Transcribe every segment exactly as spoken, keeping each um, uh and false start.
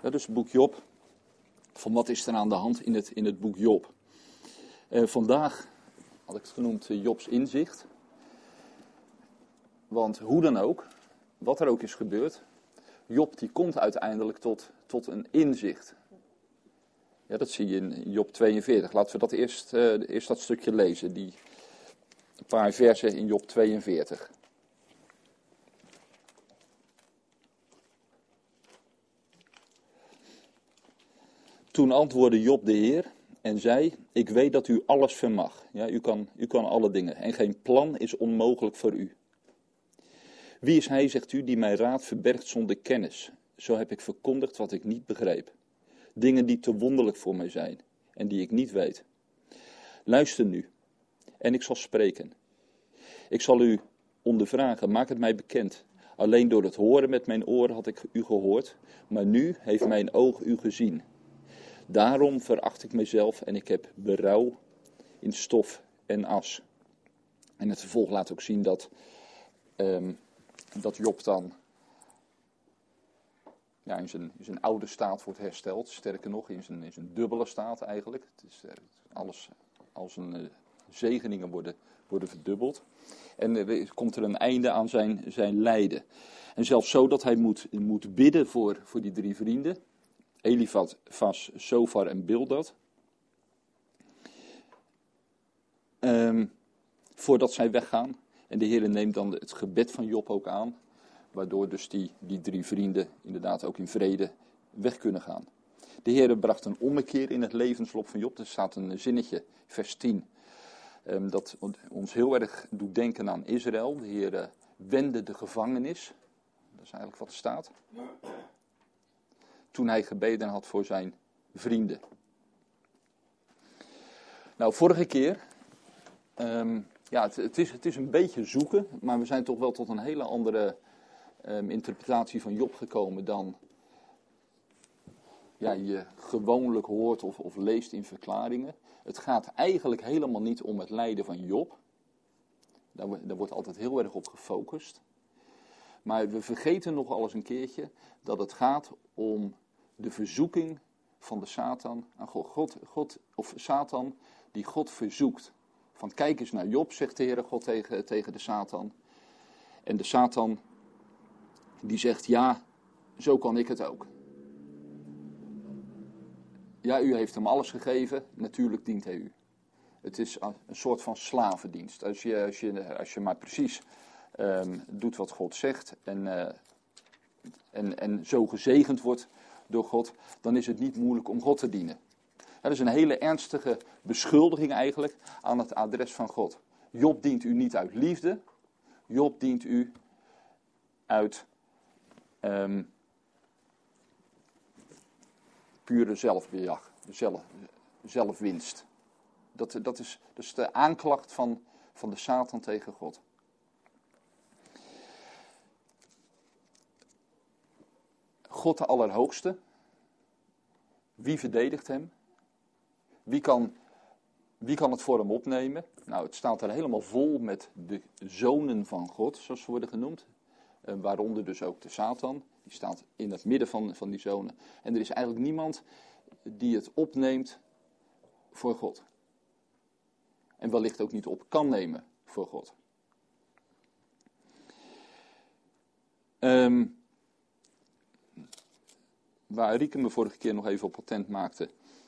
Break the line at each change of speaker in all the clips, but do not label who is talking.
Dat is het boek Job. Van wat is er aan de hand in het, in het boek Job? Uh, vandaag had ik het genoemd uh, Jobs inzicht. Want hoe dan ook, wat er ook is gebeurd, Job die komt uiteindelijk tot, tot een inzicht. Ja, dat zie je in Job tweeënveertig. Laten we dat eerst, uh, eerst dat stukje lezen, die een paar versen in Job tweeënveertig. Toen antwoordde Job de Heer en zei, ik weet dat u alles vermag. Ja, u kan, u kan alle dingen en geen plan is onmogelijk voor u. Wie is hij, zegt u, die mijn raad verbergt zonder kennis? Zo heb ik verkondigd wat ik niet begreep. Dingen die te wonderlijk voor mij zijn en die ik niet weet. Luister nu en ik zal spreken. Ik zal u ondervragen, maak het mij bekend. Alleen door het horen met mijn oren had ik u gehoord, maar nu heeft mijn oog u gezien. Daarom veracht ik mezelf en ik heb berouw in stof en as. En het vervolg laat ook zien dat, um, dat Job dan ja, in, zijn, in zijn oude staat wordt hersteld. Sterker nog, in zijn, in zijn dubbele staat eigenlijk. Het is, alles, al zijn uh, zegeningen worden, worden verdubbeld. En er komt er een einde aan zijn, zijn lijden. En zelfs zo dat hij moet, moet bidden voor, voor die drie vrienden. Elifas, Zofar en Bildad. Um, voordat zij weggaan. En de Heer neemt dan het gebed van Job ook aan. Waardoor dus die, die drie vrienden inderdaad ook in vrede weg kunnen gaan. De Heer bracht een ommekeer in het levensloop van Job. Er staat een zinnetje, vers tien. Um, dat ons heel erg doet denken aan Israël. De Heer uh, wendde de gevangenis. Dat is eigenlijk wat er staat. Toen hij gebeden had voor zijn vrienden. Nou, vorige keer, um, ja, het, het, is, het is een beetje zoeken, maar we zijn toch wel tot een hele andere um, interpretatie van Job gekomen dan ja, je gewoonlijk hoort of, of leest in verklaringen. Het gaat eigenlijk helemaal niet om het lijden van Job. Daar, daar wordt altijd heel erg op gefocust. Maar we vergeten nog eens een keertje dat het gaat om de verzoeking van de Satan aan God. God, God of Satan die God verzoekt. Van kijk eens naar Job, zegt de Heere God tegen, tegen de Satan. En de Satan die zegt ja, zo kan ik het ook. Ja, u heeft hem alles gegeven, natuurlijk dient hij u. Het is een soort van slavendienst. Als je, als je, als je maar precies um, doet wat God zegt en, uh, en, en zo gezegend wordt door God, dan is het niet moeilijk om God te dienen. Dat is een hele ernstige beschuldiging eigenlijk aan het adres van God. Job dient u niet uit liefde, Job dient u uit um, pure zelfbejag, zelf, zelfwinst. Dat, dat, is, dat is de aanklacht van, van de Satan tegen God. God de Allerhoogste. Wie verdedigt hem? Wie kan, wie kan het voor hem opnemen? Nou, het staat er helemaal vol met de zonen van God, zoals ze worden genoemd. Uh, waaronder dus ook de Satan. Die staat in het midden van, van die zonen. En er is eigenlijk niemand die het opneemt voor God. En wellicht ook niet op kan nemen voor God. Um, waar Rieke me vorige keer nog even op patent maakte.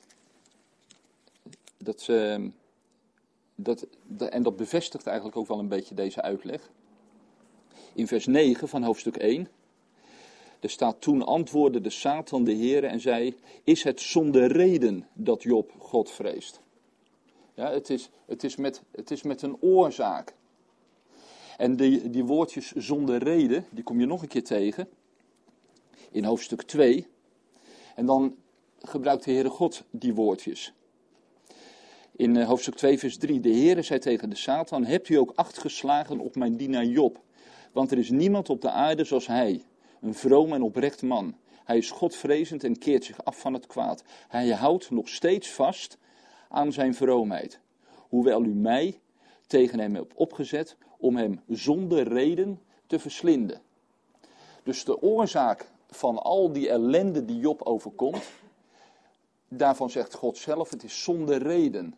Dat ze, dat, de, en dat bevestigt eigenlijk ook wel een beetje deze uitleg. In vers negen van hoofdstuk één. Er staat, toen antwoordde de Satan de Heere en zei, is het zonder reden dat Job God vreest? Ja, het is, het is, met, het is met een oorzaak. En die, die woordjes zonder reden, die kom je nog een keer tegen. In hoofdstuk twee. En dan gebruikt de Heere God die woordjes. In uh, hoofdstuk twee vers drie. De Heere zei tegen de Satan, hebt u ook acht geslagen op mijn dienaar Job? Want er is niemand op de aarde zoals hij. Een vroom en oprecht man. Hij is godvrezend en keert zich af van het kwaad. Hij houdt nog steeds vast aan zijn vroomheid. Hoewel u mij tegen hem hebt opgezet om hem zonder reden te verslinden. Dus de oorzaak van al die ellende die Job overkomt, daarvan zegt God zelf, het is zonder reden.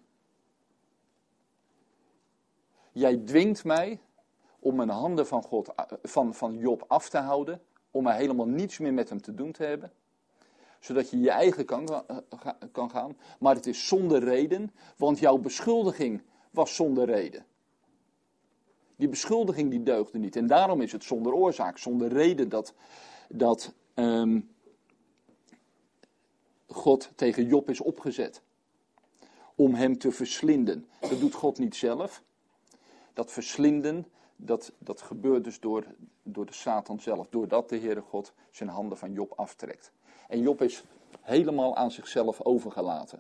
Jij dwingt mij om mijn handen van, God, van, van Job af te houden, om er helemaal niets meer met hem te doen te hebben, zodat je je eigen kan, kan gaan. Maar het is zonder reden, want jouw beschuldiging was zonder reden. Die beschuldiging die deugde niet. En daarom is het zonder oorzaak, zonder reden dat, dat um, God tegen Job is opgezet. Om hem te verslinden. Dat doet God niet zelf. Dat verslinden, dat, dat gebeurt dus door, door de Satan zelf. Doordat de Heere God zijn handen van Job aftrekt. En Job is helemaal aan zichzelf overgelaten.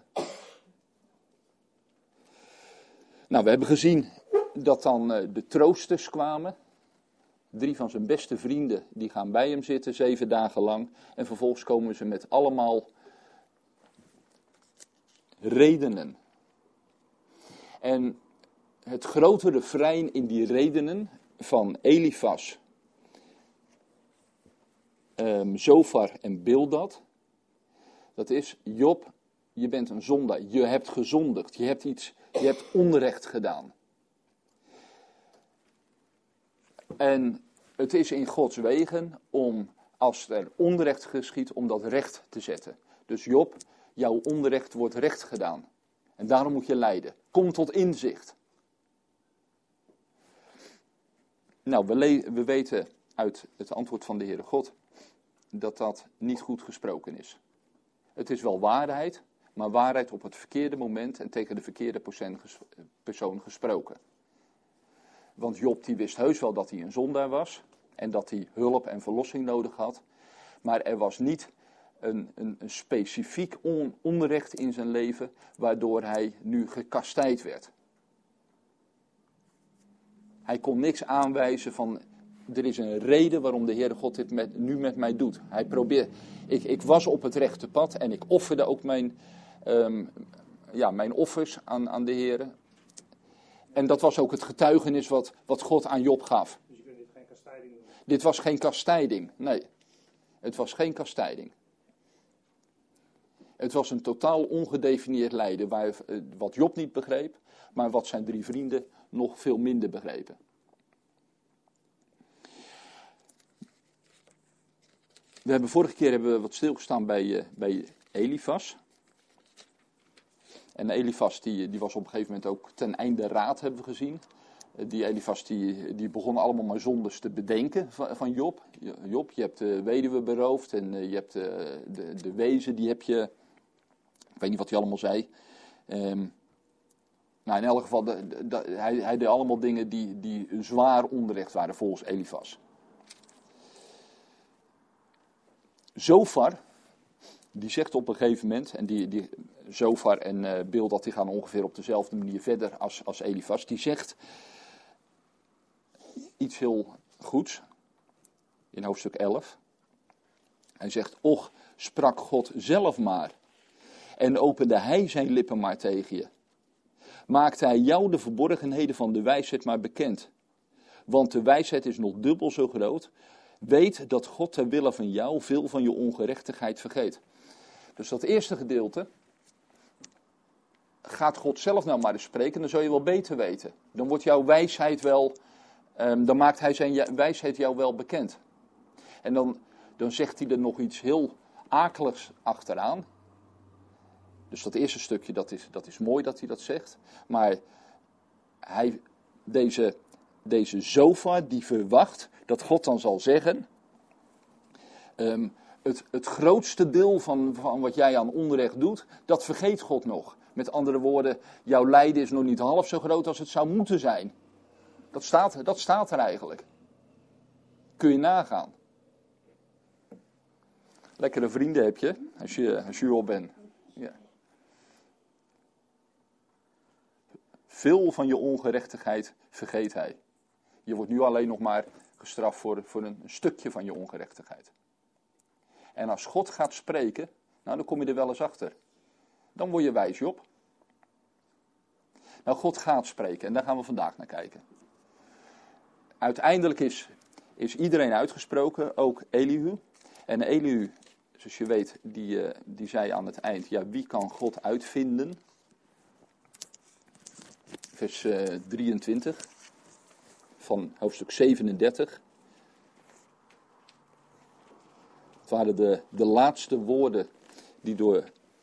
Nou, we hebben gezien dat dan uh, de troosters kwamen. Drie van zijn beste vrienden, die gaan bij hem zitten, zeven dagen lang. En vervolgens komen ze met allemaal redenen. En het grote refrein in die redenen van Elifas, um, Zofar en Bildad, dat is: Job, je bent een zondaar, je hebt gezondigd, je hebt iets, je hebt onrecht gedaan. En het is in Gods wegen om, als er onrecht geschiedt, om dat recht te zetten. Dus Job, jouw onrecht wordt recht gedaan. En daarom moet je lijden. Kom tot inzicht. Nou, we, le- we weten uit het antwoord van de Heere God dat dat niet goed gesproken is. Het is wel waarheid, maar waarheid op het verkeerde moment en tegen de verkeerde persoon gesproken. Want Job die wist heus wel dat hij een zondaar was en dat hij hulp en verlossing nodig had. Maar er was niet een, een, een specifiek on, onrecht in zijn leven waardoor hij nu gekastijd werd. Hij kon niks aanwijzen van, er is een reden waarom de Heere God dit met, nu met mij doet. Hij probeert, ik, ik was op het rechte pad en ik offerde ook mijn, um, ja, mijn offers aan, aan de Heere. En dat was ook het getuigenis wat, wat God aan Job gaf.
Dus je kunt dit geen kastijding doen?
Dit was geen kastijding, nee. Het was geen kastijding. Het was een totaal ongedefinieerd lijden, waar, wat Job niet begreep, maar wat zijn drie vrienden nog veel minder begrepen. We hebben vorige keer hebben we wat stilgestaan bij, uh, bij Elifas. En Elifas die, die was op een gegeven moment ook ten einde raad, hebben we gezien. Uh, die Elifas die, die begon allemaal maar zondes te bedenken van, van Job. Job, je hebt de weduwe beroofd en uh, je hebt uh, de, de wezen, die heb je... Ik weet niet wat hij allemaal zei. Um, nou, in elk geval, de, de, de, hij, hij deed allemaal dingen die, die zwaar onrecht waren volgens Elifas. Zofar, die zegt op een gegeven moment, en die, die Zofar en uh, Bildad die gaan ongeveer op dezelfde manier verder als, als Elifas, die zegt iets heel goeds in hoofdstuk elf. Hij zegt, och, sprak God zelf maar en opende hij zijn lippen maar tegen je. Maakte hij jou de verborgenheden van de wijsheid maar bekend. Want de wijsheid is nog dubbel zo groot. Weet dat God ter wille van jou veel van je ongerechtigheid vergeet. Dus dat eerste gedeelte, gaat God zelf nou maar eens spreken, dan zul je wel beter weten. Dan wordt jouw wijsheid wel, um, dan maakt hij zijn wijsheid jou wel bekend. En dan, dan zegt hij er nog iets heel akeligs achteraan. Dus dat eerste stukje, dat is, dat is mooi dat hij dat zegt. Maar hij, deze, deze Zofar, die verwacht dat God dan zal zeggen, Um, het, het grootste deel van, van wat jij aan onrecht doet, dat vergeet God nog. Met andere woorden, jouw lijden is nog niet half zo groot als het zou moeten zijn. Dat staat, dat staat er eigenlijk. Kun je nagaan. Lekkere vrienden heb je, als je, als je op bent. Ja. Veel van je ongerechtigheid vergeet hij. Je wordt nu alleen nog maar gestraft voor, voor een, een stukje van je ongerechtigheid. En als God gaat spreken, nou dan kom je er wel eens achter. Dan word je wijs, Job. Nou, God gaat spreken en daar gaan we vandaag naar kijken. Uiteindelijk is, is iedereen uitgesproken, ook Elihu. En Elihu, zoals je weet, die, uh, die zei aan het eind, ja, wie kan God uitvinden? Vers uh, drieëntwintig van hoofdstuk zevenendertig. Het waren de, de laatste woorden die door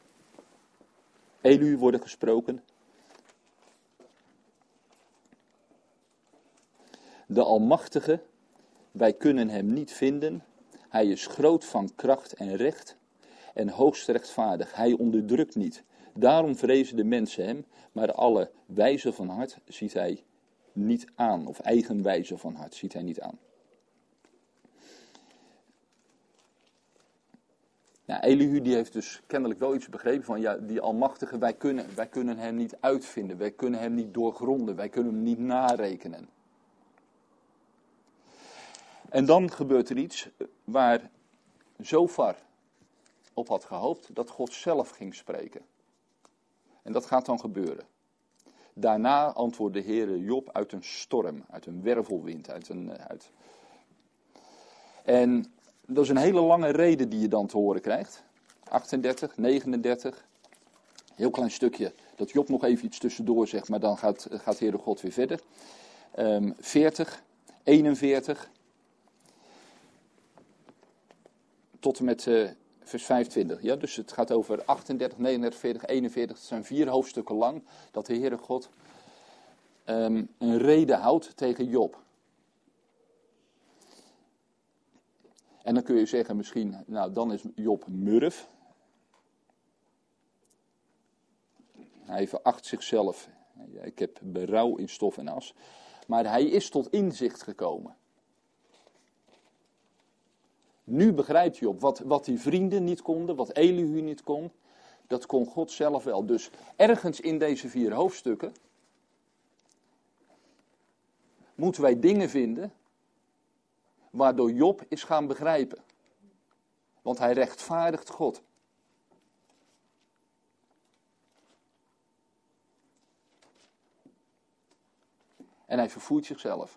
Elihu worden gesproken. De Almachtige, wij kunnen hem niet vinden. Hij is groot van kracht en recht en hoogst rechtvaardig. Hij onderdrukt niet. Daarom vrezen de mensen hem, maar alle wijze van hart ziet hij niet aan. Of eigenwijze van hart ziet hij niet aan. Nou, Elihu die heeft dus kennelijk wel iets begrepen van, ja, die Almachtige, wij kunnen, wij kunnen hem niet uitvinden. Wij kunnen hem niet doorgronden. Wij kunnen hem niet narekenen. En dan gebeurt er iets waar Zofar op had gehoopt, dat God zelf ging spreken. En dat gaat dan gebeuren. Daarna antwoordt de Heere Job uit een storm, uit een wervelwind. Uit een, uit... En dat is een hele lange reden die je dan te horen krijgt. achtendertig, negenendertig. Heel klein stukje dat Job nog even iets tussendoor zegt, maar dan gaat, gaat Heere God weer verder. Um, veertig, eenenveertig. Tot en met uh, vers vijfentwintig. Ja, dus het gaat over achtendertig, negenendertig, veertig, eenenveertig. Het zijn vier hoofdstukken lang dat de Heere God um, een rede houdt tegen Job. En dan kun je zeggen misschien, nou dan is Job murf. Hij veracht zichzelf. Ik heb berouw in stof en as. Maar hij is tot inzicht gekomen. Nu begrijpt Job wat, wat die vrienden niet konden, wat Elihu niet kon. Dat kon God zelf wel. Dus ergens in deze vier hoofdstukken moeten wij dingen vinden waardoor Job is gaan begrijpen. Want hij rechtvaardigt God. En hij verfoeit zichzelf.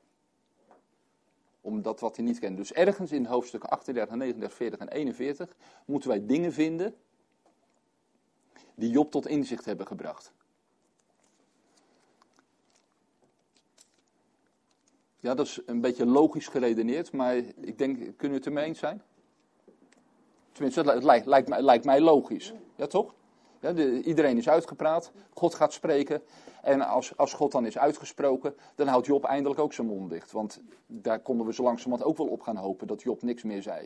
Om dat wat hij niet kent. Dus ergens in hoofdstukken achtendertig, negenendertig, veertig en eenenveertig moeten wij dingen vinden die Job tot inzicht hebben gebracht. Ja, dat is een beetje logisch geredeneerd, maar ik denk, kunnen we het ermee eens zijn? Tenminste, het lijkt, lijkt, mij, lijkt mij logisch. Ja, toch? Ja, de, iedereen is uitgepraat, God gaat spreken. En als, als God dan is uitgesproken, dan houdt Job eindelijk ook zijn mond dicht. Want daar konden we zo langzamerhand ook wel op gaan hopen dat Job niks meer zei.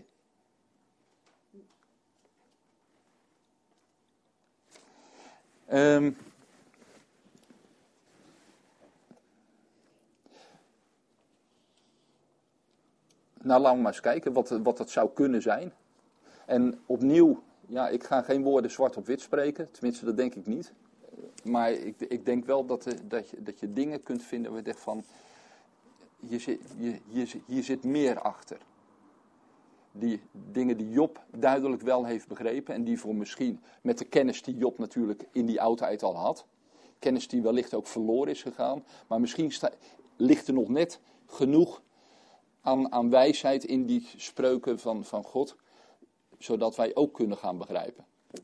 Um, nou, laten we maar eens kijken wat, wat dat zou kunnen zijn. En opnieuw, ja, ik ga geen woorden zwart op wit spreken. Tenminste, dat denk ik niet. Maar ik, ik denk wel dat, de, dat, je, dat je dingen kunt vinden waar je denkt van, hier zit, je, hier, hier zit meer achter. Die dingen die Job duidelijk wel heeft begrepen en die voor misschien met de kennis die Job natuurlijk in die oudheid al had, kennis die wellicht ook verloren is gegaan, maar misschien sta, ligt er nog net genoeg aan, aan wijsheid in die spreuken van, van God, zodat wij ook kunnen gaan begrijpen.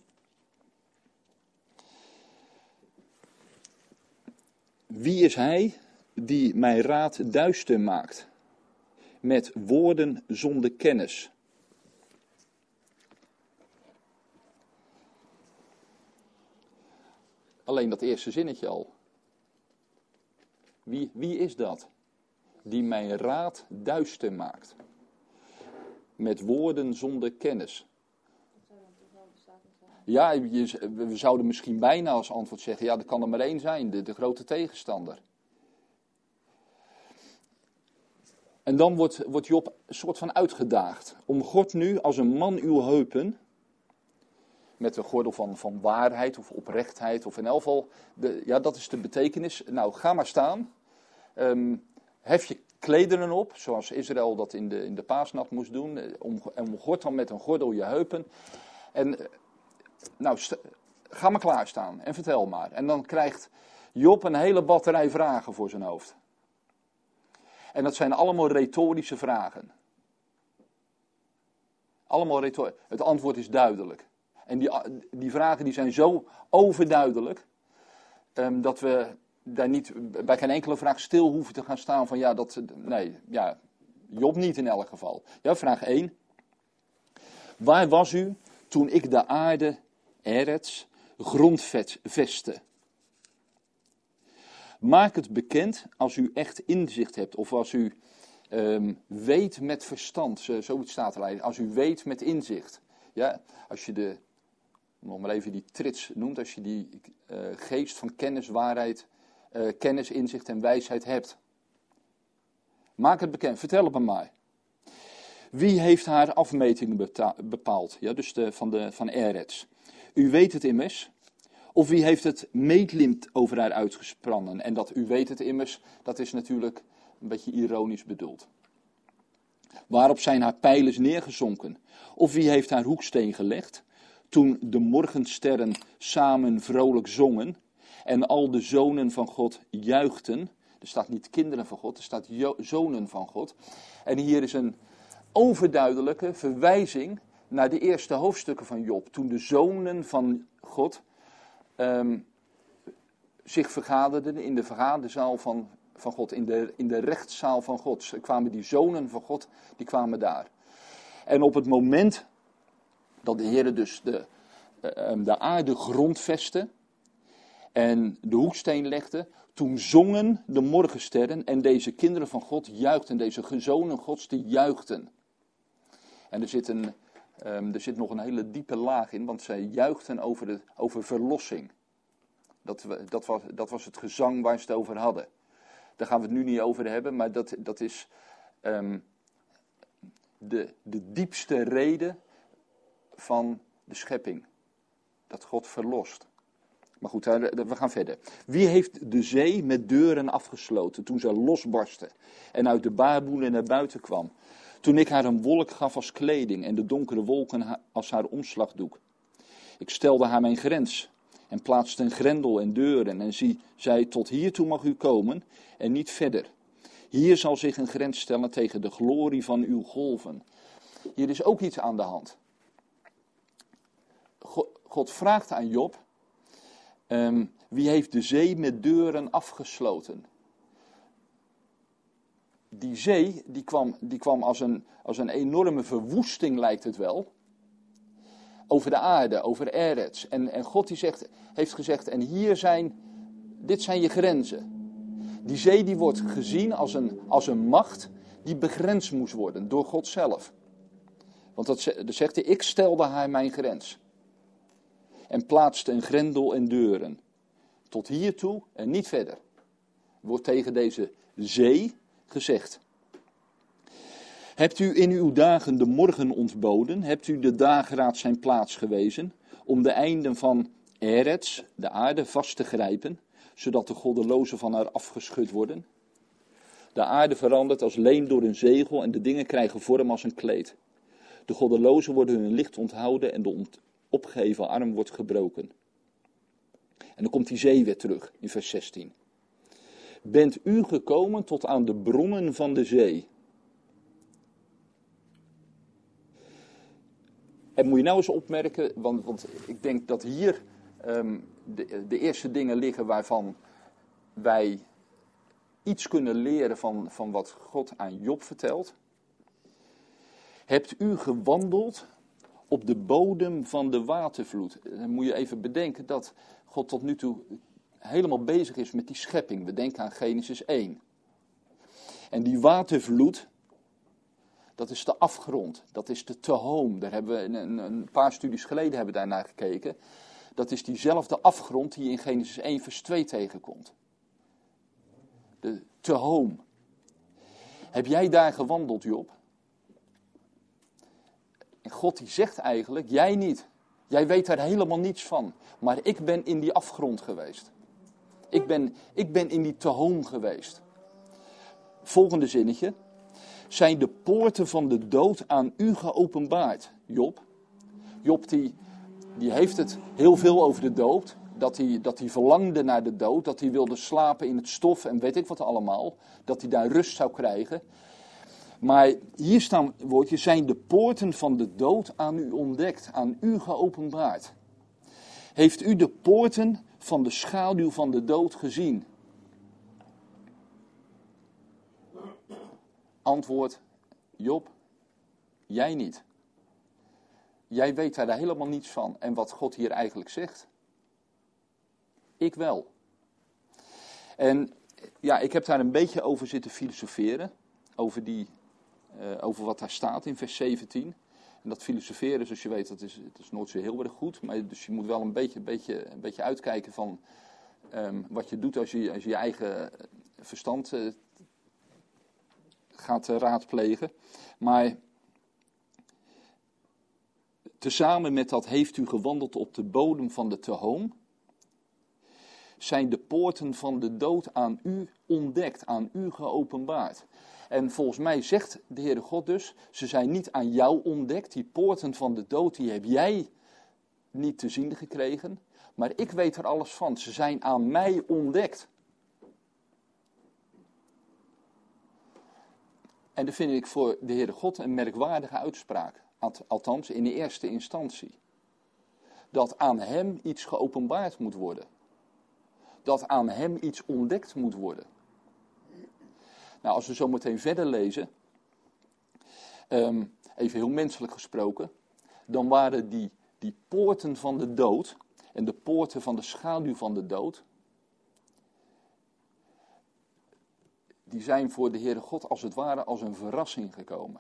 Wie is hij die mijn raad duister maakt, met woorden zonder kennis? Alleen dat eerste zinnetje al. Wie, wie is dat? Die mijn raad duister maakt. Met woorden zonder kennis. Ja, je, we zouden misschien bijna als antwoord zeggen, ja, er kan er maar één zijn, de, de grote tegenstander. En dan wordt, wordt Job een soort van uitgedaagd. Omgord nu als een man uw heupen, met een gordel van, van waarheid of oprechtheid, of in elk geval, de, ja, dat is de betekenis. Nou, ga maar staan, um, hef je klederen op, zoals Israël dat in de, in de paasnacht moest doen, om, omgord dan met een gordel je heupen. En nou, st- ga maar klaarstaan en vertel maar. En dan krijgt Job een hele batterij vragen voor zijn hoofd. En dat zijn allemaal retorische vragen. allemaal retor- Het antwoord is duidelijk. En die, die vragen die zijn zo overduidelijk, um, dat we daar niet bij geen enkele vraag stil hoeven te gaan staan van ja, dat, nee, ja, Job niet in elk geval. Ja, vraag één. Waar was u toen ik de aarde, Eretz, grondvestte? Maak het bekend als u echt inzicht hebt of als u um, weet met verstand, zoiets staat er eigenlijk, als u weet met inzicht. Ja, als je de, nog maar even die trits noemt, als je die uh, geest van kennis, waarheid, uh, kennis, inzicht en wijsheid hebt. Maak het bekend, vertel het me maar. Wie heeft haar afmetingen beta- bepaald? Ja, dus de, van, de, van Eretz. U weet het immers. Of wie heeft het meetlint over haar uitgespannen? En dat u weet het immers, dat is natuurlijk een beetje ironisch bedoeld. Waarop zijn haar pijlers neergezonken? Of wie heeft haar hoeksteen gelegd? Toen de morgensterren samen vrolijk zongen en al de zonen van God juichten. Er staat niet kinderen van God, er staat jo- zonen van God. En hier is een overduidelijke verwijzing naar de eerste hoofdstukken van Job. Toen de zonen van God um, zich vergaderden in de vergaderzaal van, van God, in de, in de rechtszaal van God. Er kwamen die zonen van God, die kwamen daar. En op het moment dat de Heer dus de, uh, de aarde grondvestte en de hoeksteen legde, toen zongen de morgensterren en deze kinderen van God juichten, deze zonen Gods die juichten. En er zit, een, um, er zit nog een hele diepe laag in, want zij juichten over, de, over verlossing. Dat, dat, was, dat was het gezang waar ze het over hadden. Daar gaan we het nu niet over hebben, maar dat, dat is um, de, de diepste reden van de schepping. Dat God verlost. Maar goed, we gaan verder. Wie heeft de zee met deuren afgesloten toen zij losbarstte en uit de baarmoeder naar buiten kwam? Toen ik haar een wolk gaf als kleding en de donkere wolken als haar omslagdoek. Ik stelde haar mijn grens en plaatste een grendel en deuren en zie, zei, tot hiertoe mag u komen en niet verder. Hier zal zich een grens stellen tegen de glorie van uw golven. Hier is ook iets aan de hand. God vraagt aan Job, um, wie heeft de zee met deuren afgesloten? Die zee, die kwam, die kwam als, een, als een enorme verwoesting, lijkt het wel, over de aarde, over Eretz. En, en God die zegt, heeft gezegd, en hier zijn, dit zijn je grenzen. Die zee die wordt gezien als een, als een macht die begrensd moest worden door God zelf. Want dat, dat zegt hij, ik stelde haar mijn grens. En plaatste een grendel en deuren. Tot hiertoe en niet verder. Wordt tegen deze zee gezegd. Hebt u in uw dagen de morgen ontboden? Hebt u de dageraad zijn plaats gewezen? Om de einden van Eretz, de aarde, vast te grijpen, zodat de goddelozen van haar afgeschud worden? De aarde verandert als leem door een zegel en de dingen krijgen vorm als een kleed. De goddelozen worden hun licht onthouden en de ont- opgeheven arm wordt gebroken. En dan komt die zee weer terug in vers zestien. Bent u gekomen tot aan de bronnen van de zee? En moet je nou eens opmerken, want, want ik denk dat hier um, de, de eerste dingen liggen waarvan wij iets kunnen leren van, van wat God aan Job vertelt. Hebt u gewandeld op de bodem van de watervloed? Dan moet je even bedenken dat God tot nu toe helemaal bezig is met die schepping. We denken aan Genesis één. En die watervloed, dat is de afgrond, dat is de Tehom. Daar hebben we een, een paar studies geleden hebben daar naar gekeken. Dat is diezelfde afgrond die je in Genesis één vers twee tegenkomt. De Tehom. Heb jij daar gewandeld, Job? En God die zegt eigenlijk, jij niet. Jij weet daar helemaal niets van. Maar ik ben in die afgrond geweest. Ik ben, ik ben in die Tehom geweest. Volgende zinnetje. Zijn de poorten van de dood aan u geopenbaard, Job? Job die, die heeft het heel veel over de dood. Dat hij, dat hij verlangde naar de dood. Dat hij wilde slapen in het stof en weet ik wat allemaal. Dat hij daar rust zou krijgen. Maar hier staan woordjes, zijn de poorten van de dood aan u ontdekt, aan u geopenbaard. Heeft u de poorten van de schaduw van de dood gezien? Antwoord, Job, jij niet. Jij weet daar helemaal niets van. En wat God hier eigenlijk zegt, ik wel. En ja, ik heb daar een beetje over zitten filosoferen, over, die, uh, over wat daar staat in vers zeventien. En dat filosoferen, zoals je weet, dat is, dat is nooit zo heel erg goed. Maar dus je moet wel een beetje, beetje, een beetje uitkijken van um, wat je doet als je als je, je eigen verstand uh, gaat uh, raadplegen. Maar tezamen met dat heeft u gewandeld op de bodem van de Tehoom, zijn de poorten van de dood aan u ontdekt, aan u geopenbaard. En volgens mij zegt de Heere God dus, ze zijn niet aan jou ontdekt, die poorten van de dood, die heb jij niet te zien gekregen, maar ik weet er alles van, ze zijn aan mij ontdekt. En dat vind ik voor de Heere God een merkwaardige uitspraak, althans in de eerste instantie. Dat aan hem iets geopenbaard moet worden. Dat aan hem iets ontdekt moet worden. Nou, als we zo meteen verder lezen, um, even heel menselijk gesproken, dan waren die, die poorten van de dood en de poorten van de schaduw van de dood, die zijn voor de Heere God als het ware als een verrassing gekomen.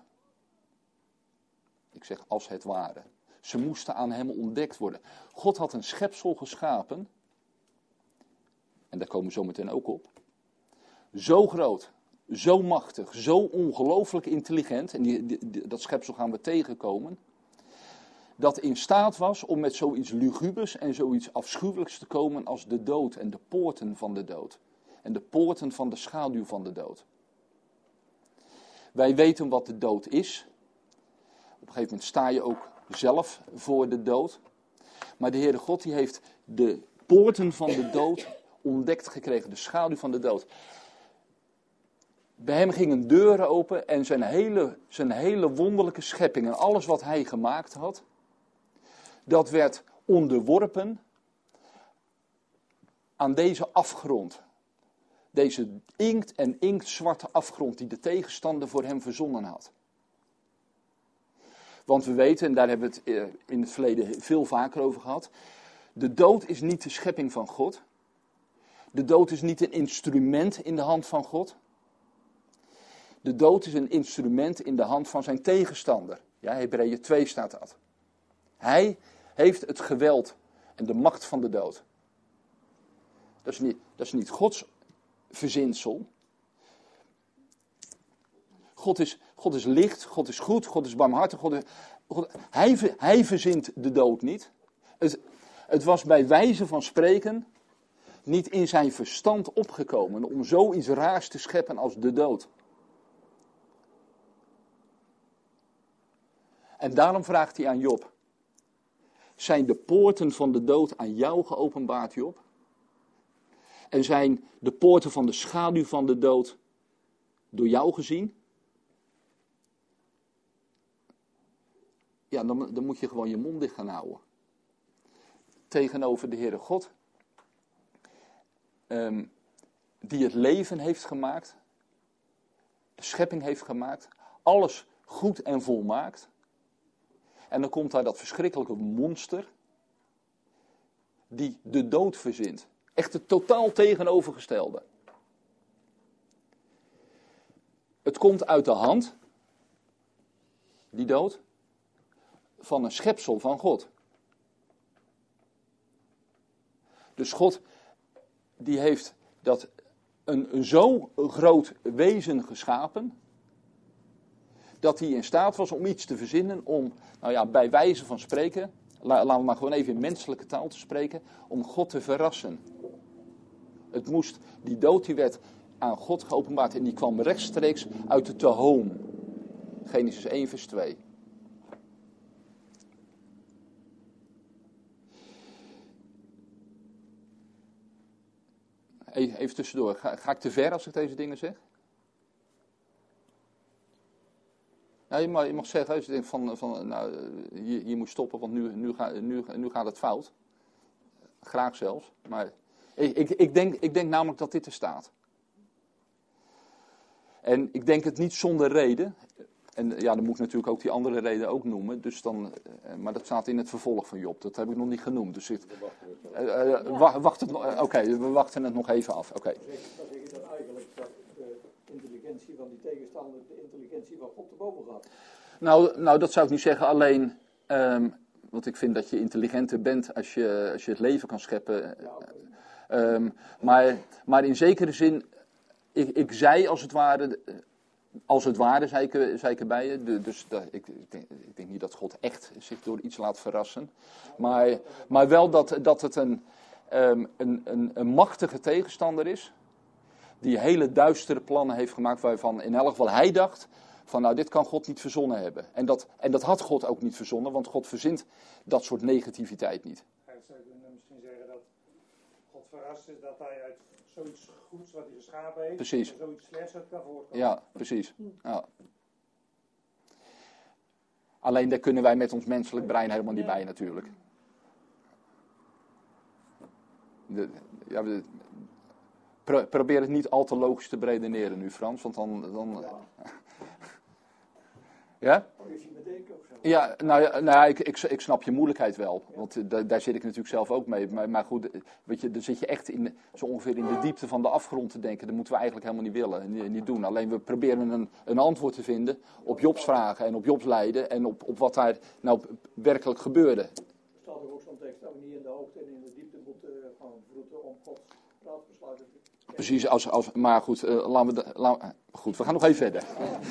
Ik zeg als het ware. Ze moesten aan hem ontdekt worden. God had een schepsel geschapen, en daar komen we zo meteen ook op, zo groot, zo machtig, zo ongelooflijk intelligent, en die, die, die, dat schepsel gaan we tegenkomen, dat in staat was om met zoiets lugubers en zoiets afschuwelijks te komen als de dood en de poorten van de dood. En de poorten van de schaduw van de dood. Wij weten wat de dood is. Op een gegeven moment sta je ook zelf voor de dood. Maar de Heere God die heeft de poorten van de dood ontdekt gekregen, de schaduw van de dood. Bij hem gingen deuren open en zijn hele, zijn hele wonderlijke schepping en alles wat hij gemaakt had, dat werd onderworpen aan deze afgrond. Deze inkt- en inktzwarte afgrond die de tegenstander voor hem verzonnen had. Want we weten, en daar hebben we het in het verleden veel vaker over gehad, de dood is niet de schepping van God. De dood is niet een instrument in de hand van God. De dood is een instrument in de hand van zijn tegenstander. Ja, Hebreeën twee staat dat. Hij heeft het geweld en de macht van de dood. Dat is niet, dat is niet Gods verzinsel. God is, God is licht, God is goed, God is barmhartig. God is, God, hij, hij verzint de dood niet. Het, het was bij wijze van spreken niet in zijn verstand opgekomen om zoiets raars te scheppen als de dood. En daarom vraagt hij aan Job, zijn de poorten van de dood aan jou geopenbaard, Job? En zijn de poorten van de schaduw van de dood door jou gezien? Ja, dan, dan moet je gewoon je mond dicht gaan houden. Tegenover de Heere God, um, die het leven heeft gemaakt, de schepping heeft gemaakt, alles goed en volmaakt. En dan komt daar dat verschrikkelijke monster, die de dood verzint. Echt het totaal tegenovergestelde. Het komt uit de hand, die dood, van een schepsel van God. Dus God, die heeft dat een, een zo groot wezen geschapen, dat hij in staat was om iets te verzinnen, om, nou ja, bij wijze van spreken, la, laten we maar gewoon even in menselijke taal te spreken, om God te verrassen. Het moest, die dood die werd aan God geopenbaard en die kwam rechtstreeks uit de Tehoom. Genesis één vers twee. Even tussendoor, ga, ga ik te ver als ik deze dingen zeg? Ja, je, mag, je mag zeggen, als je denkt van, van nou, je, je moet stoppen, want nu, nu, ga, nu, nu gaat het fout. Graag zelfs. Maar ik, ik, ik, denk, ik denk namelijk dat dit er staat. En ik denk het niet zonder reden. En ja, dan moet ik natuurlijk ook die andere reden ook noemen. Dus dan, maar dat staat in het vervolg van Job. Dat heb ik nog niet genoemd. Dus ik, uh, uh, wacht, wacht het, uh, Oké, okay, we wachten het nog even af. Oké. Okay.
Dan zeg je dan eigenlijk dat de intelligentie van die tegenstander de intelligentie van God te boven gaat.
Nou, nou, dat zou ik niet zeggen. Alleen, um, want ik vind dat je intelligenter bent als je, als je het leven kan scheppen. Um, maar, maar in zekere zin, ik, ik zei als het ware... Als het ware, zei ik, zei ik erbij je. Dus dat, ik, ik, denk, ik denk niet dat God echt zich door iets laat verrassen. Maar, maar wel dat, dat het een, um, een, een, een machtige tegenstander is. Die hele duistere plannen heeft gemaakt waarvan in elk geval hij dacht... van nou, dit kan God niet verzonnen hebben. En dat, en dat had God ook niet verzonnen, want God verzint dat soort negativiteit niet.
Hij zou misschien zeggen dat God verrast is dat hij uit zoiets goeds wat hij geschapen heeft...
Precies.
en zoiets slechts uit kan voortkomen.
Ja, precies. Ja. Alleen daar kunnen wij met ons menselijk brein helemaal niet bij natuurlijk. De, ja, we, pro, probeer het niet al te logisch te redeneren nu, Frans, want dan... dan ja? Ja, nou ja, nou, ik, ik, ik snap je moeilijkheid wel, want daar, daar zit ik natuurlijk zelf ook mee. Maar, maar goed, weet je, dan zit je echt in, zo ongeveer in de diepte van de afgrond te denken. Dat moeten we eigenlijk helemaal niet willen en niet, niet doen. Alleen we proberen een, een antwoord te vinden op Jobs vragen en op Jobs lijden en op, op wat daar nou werkelijk gebeurde.
Er staat er ook zo'n tekst dat we niet in de hoogte en in de diepte moeten gaan vroeten om Gods raadsbesluiten te kennen.
Precies, als, als, maar goed, uh, laten we, laten, goed, we gaan nog even verder.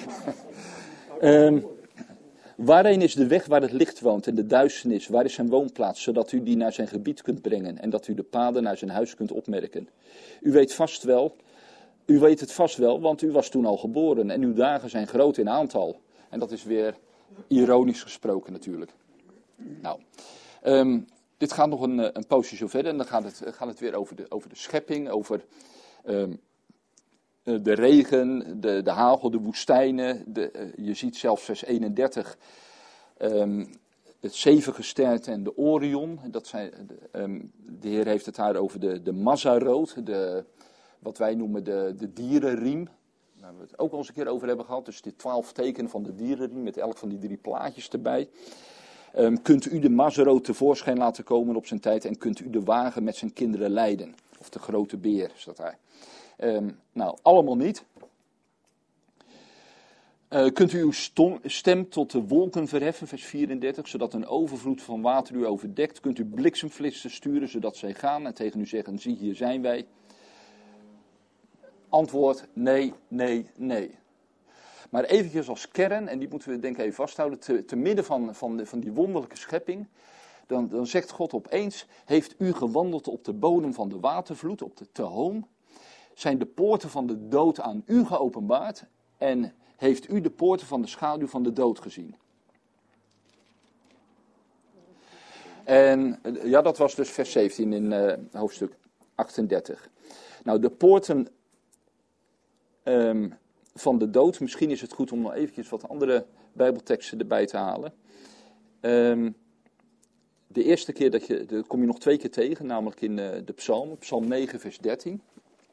um, Waarheen is de weg waar het licht woont en de duisternis, waar is zijn woonplaats, zodat u die naar zijn gebied kunt brengen en dat u de paden naar zijn huis kunt opmerken. U weet vast wel, u weet het vast wel, want u was toen al geboren en uw dagen zijn groot in aantal. En dat is weer ironisch gesproken natuurlijk. Nou, um, dit gaat nog een, een poosje zo verder en dan gaat het, gaat het weer over de, over de schepping, over... Um, De regen, de, de hagel, de woestijnen. De, uh, je ziet zelfs vers eenendertig. Um, het zevengesternte en de Orion. Dat zijn, de, um, de Heer heeft het daar over de, de Mazzaroot. De, wat wij noemen de, de dierenriem. Waar we het ook al eens een keer over hebben gehad. Dus die twaalf tekenen van de dierenriem. Met elk van die drie plaatjes erbij. Um, kunt u de Mazzaroot tevoorschijn laten komen op zijn tijd. En kunt u de wagen met zijn kinderen leiden. Of de grote beer staat daar. Um, nou, allemaal niet. Uh, kunt u uw stom, stem tot de wolken verheffen, vers vierendertig, zodat een overvloed van water u overdekt. Kunt u bliksemflitsen sturen, zodat zij gaan en tegen u zeggen, zie hier zijn wij. Antwoord, nee, nee, nee. Maar eventjes als kern, en die moeten we denk ik even vasthouden, te, te midden van, van, de, van die wonderlijke schepping, dan, dan zegt God opeens, heeft u gewandeld op de bodem van de watervloed, op de Tehoom? Zijn de poorten van de dood aan u geopenbaard en heeft u de poorten van de schaduw van de dood gezien. En ja, dat was dus vers zeventien in uh, hoofdstuk achtendertig. Nou, de poorten um, van de dood, misschien is het goed om nog eventjes wat andere bijbelteksten erbij te halen. Um, de eerste keer dat je, dat kom je nog twee keer tegen, namelijk in uh, de psalm, psalm negen vers dertien.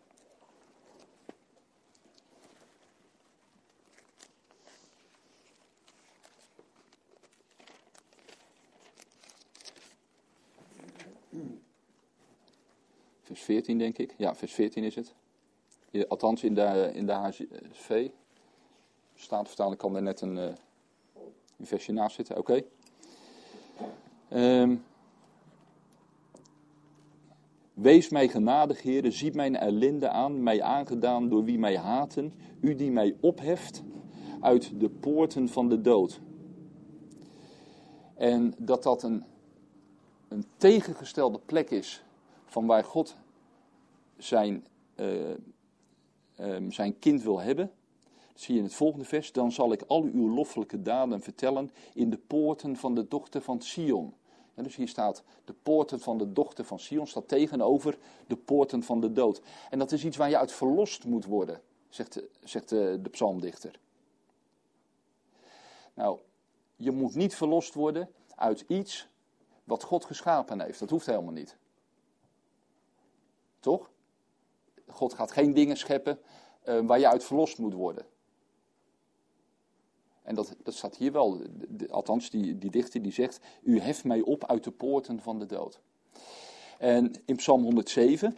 Vers veertien denk ik. Ja, vers veertien is het. Althans in de, in de H S V. Statenvertaling kan er net een, uh, een versje naast zitten. Oké. Okay. Um, Wees mij genadig, Heere, ziet mijn ellende aan, mij aangedaan door wie mij haten. U die mij opheft uit de poorten van de dood. En dat dat een, een tegengestelde plek is van waar God zijn, uh, um, zijn kind wil hebben. Dat zie je in het volgende vers. Dan zal ik al uw loffelijke daden vertellen in de poorten van de dochter van Sion. En dus hier staat de poorten van de dochter van Sion, staat tegenover de poorten van de dood. En dat is iets waar je uit verlost moet worden, zegt de, zegt de, de psalmdichter. Nou, je moet niet verlost worden uit iets wat God geschapen heeft. Dat hoeft helemaal niet. Toch? God gaat geen dingen scheppen uh, waar je uit verlost moet worden. En dat, dat staat hier wel. De, de, althans, die, die dichter die zegt, u heft mij op uit de poorten van de dood. En in Psalm honderdzeven,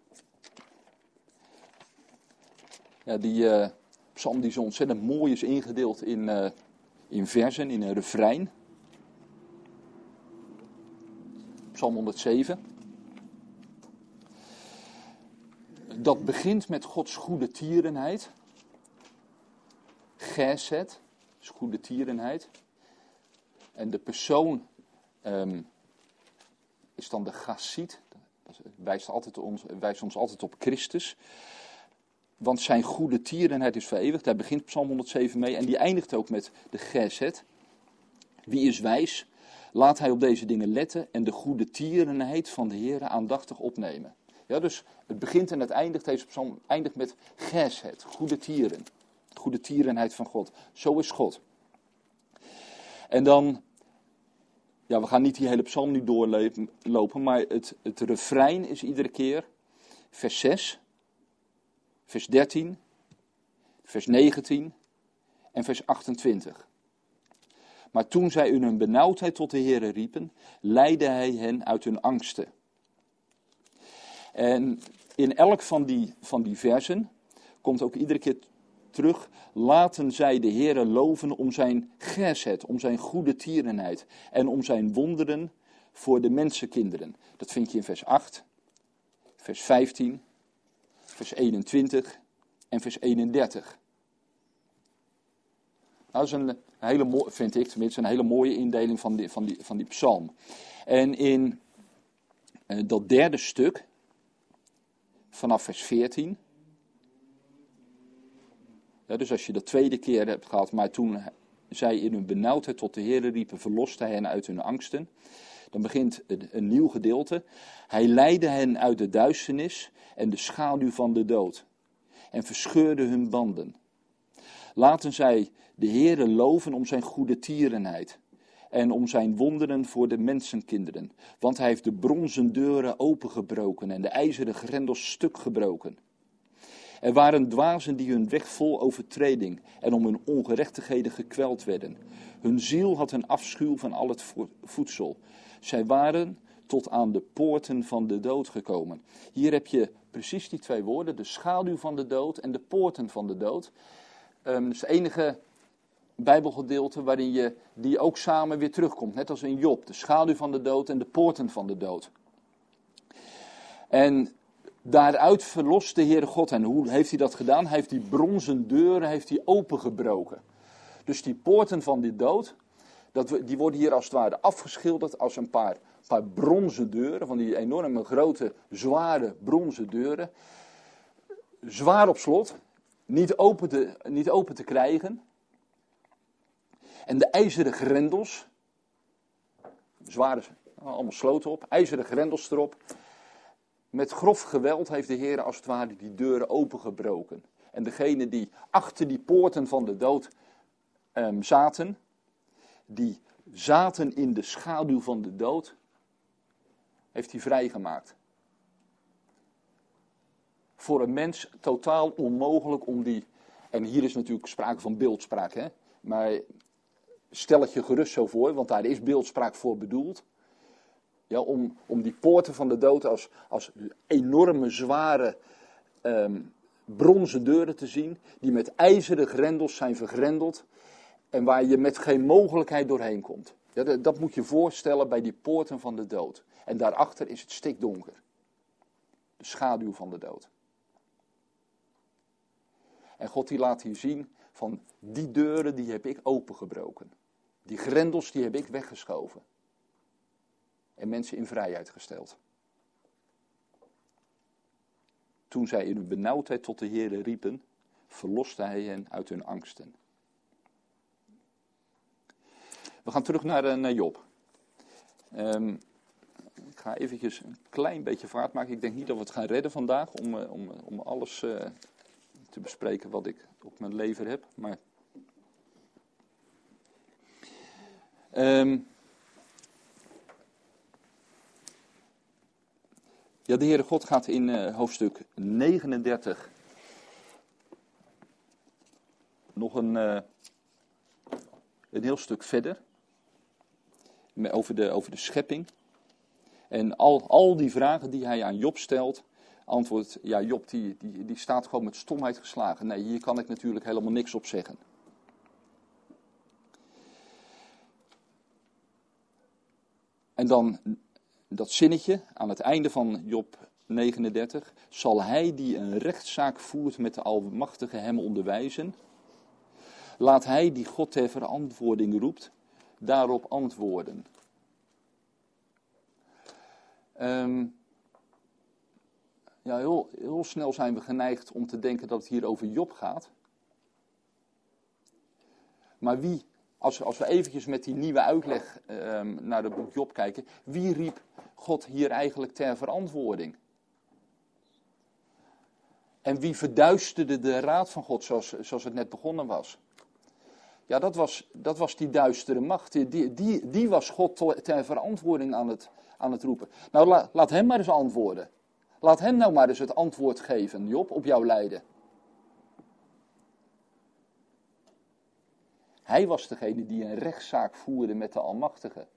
ja, die uh, psalm die zo ontzettend mooi is ingedeeld in, uh, in versen, in een refrein. Psalm honderdzeven. Dat begint met Gods goede tierenheid. Gesed, is goede tierenheid. En de persoon um, is dan de Chassid. Dat wijst, altijd ons, wijst ons altijd op Christus. Want zijn goede tierenheid is vereeuwigd. Daar begint Psalm honderdzeven mee. En die eindigt ook met de Gesed. Wie is wijs? Laat hij op deze dingen letten en de goede tierenheid van de Heere aandachtig opnemen. Ja, dus het begint en het eindigt, deze psalm eindigt met Gesed, goede tieren. Goede tierenheid van God. Zo is God. En dan, ja, we gaan niet die hele psalm nu doorlopen, maar het, het refrein is iedere keer vers zes, vers dertien, vers negentien en vers achtentwintig. Maar toen zij in hun benauwdheid tot de Heere riepen, leidde hij hen uit hun angsten. En in elk van die, van die versen komt ook iedere keer terug, laten zij de Heere loven om zijn gesed, om zijn goede tierenheid en om zijn wonderen voor de mensenkinderen. Dat vind je in vers acht, vers vijftien, vers eenentwintig en vers eenendertig. Nou, dat is een hele mooie, vind ik tenminste, een hele mooie indeling van die, van die, van die psalm. En in uh, dat derde stuk, vanaf vers veertien. Ja, dus als je dat tweede keer hebt gehad, maar toen zij in hun benauwdheid tot de Heere riepen, verloste hij hen uit hun angsten. Dan begint een nieuw gedeelte. Hij leidde hen uit de duisternis en de schaduw van de dood. En verscheurde hun banden. Laten zij de Heere loven om zijn goede tierenheid. En om zijn wonderen voor de mensenkinderen. Want hij heeft de bronzen deuren opengebroken en de ijzeren grendels stuk gebroken. Er waren dwazen die hun weg vol overtreding en om hun ongerechtigheden gekweld werden. Hun ziel had een afschuw van al het voedsel. Zij waren tot aan de poorten van de dood gekomen. Hier heb je precies die twee woorden, de schaduw van de dood en de poorten van de dood. Um, dat is het enige Bijbelgedeelte waarin je die ook samen weer terugkomt. Net als in Job, de schaduw van de dood en de poorten van de dood. En daaruit verlost de Heere God. En hoe heeft hij dat gedaan? Hij heeft die bronzen deuren heeft hij opengebroken. Dus die poorten van die dood, dat, die worden hier als het ware afgeschilderd als een paar, paar bronzen deuren. Van die enorme grote, zware bronzen deuren. Zwaar op slot. Niet open te, niet open te krijgen. En de ijzeren grendels, zware, allemaal sloten op, ijzeren grendels erop. Met grof geweld heeft de Heer als het ware die deuren opengebroken. En degene die achter die poorten van de dood um, zaten, die zaten in de schaduw van de dood, heeft hij vrijgemaakt. Voor een mens totaal onmogelijk om die, en hier is natuurlijk sprake van beeldspraak, hè, maar stel het je gerust zo voor, want daar is beeldspraak voor bedoeld. Ja, om, om die poorten van de dood als, als enorme, zware um, bronzen deuren te zien, die met ijzeren grendels zijn vergrendeld en waar je met geen mogelijkheid doorheen komt. Ja, dat, dat moet je voorstellen bij die poorten van de dood. En daarachter is het stikdonker. De schaduw van de dood. En God die laat hier zien van die deuren die heb ik opengebroken. Die grendels die heb ik weggeschoven. En mensen in vrijheid gesteld. Toen zij in hun benauwdheid tot de Heere riepen, verloste hij hen uit hun angsten. We gaan terug naar, naar Job. Um, ik ga eventjes een klein beetje vaart maken. Ik denk niet dat we het gaan redden vandaag om, om, om alles uh, te bespreken wat ik op mijn lever heb. Maar Um, ja, de Heere God gaat in uh, hoofdstuk negenendertig nog een, uh, een heel stuk verder. Met, over, de, over de schepping. En al, al die vragen die hij aan Job stelt, antwoordt, ja, Job die, die, die staat gewoon met stomheid geslagen. Nee, hier kan ik natuurlijk helemaal niks op zeggen. En dan dat zinnetje aan het einde van Job negenendertig. Zal hij die een rechtszaak voert met de Almachtige hem onderwijzen? Laat hij die God ter verantwoording roept, daarop antwoorden. Um, ja, heel, heel snel zijn we geneigd om te denken dat het hier over Job gaat. Maar wie, als, als we eventjes met die nieuwe uitleg um, naar het boek Job kijken, wie riep God hier eigenlijk ter verantwoording? En wie verduisterde de raad van God zoals, zoals het net begonnen was? Ja, dat was, dat was die duistere macht. Die, die, die was God ter verantwoording aan het, aan het roepen. Nou, la, laat hem maar eens antwoorden. Laat hem nou maar eens het antwoord geven, Job, op jouw lijden. Hij was degene die een rechtszaak voerde met de Almachtige.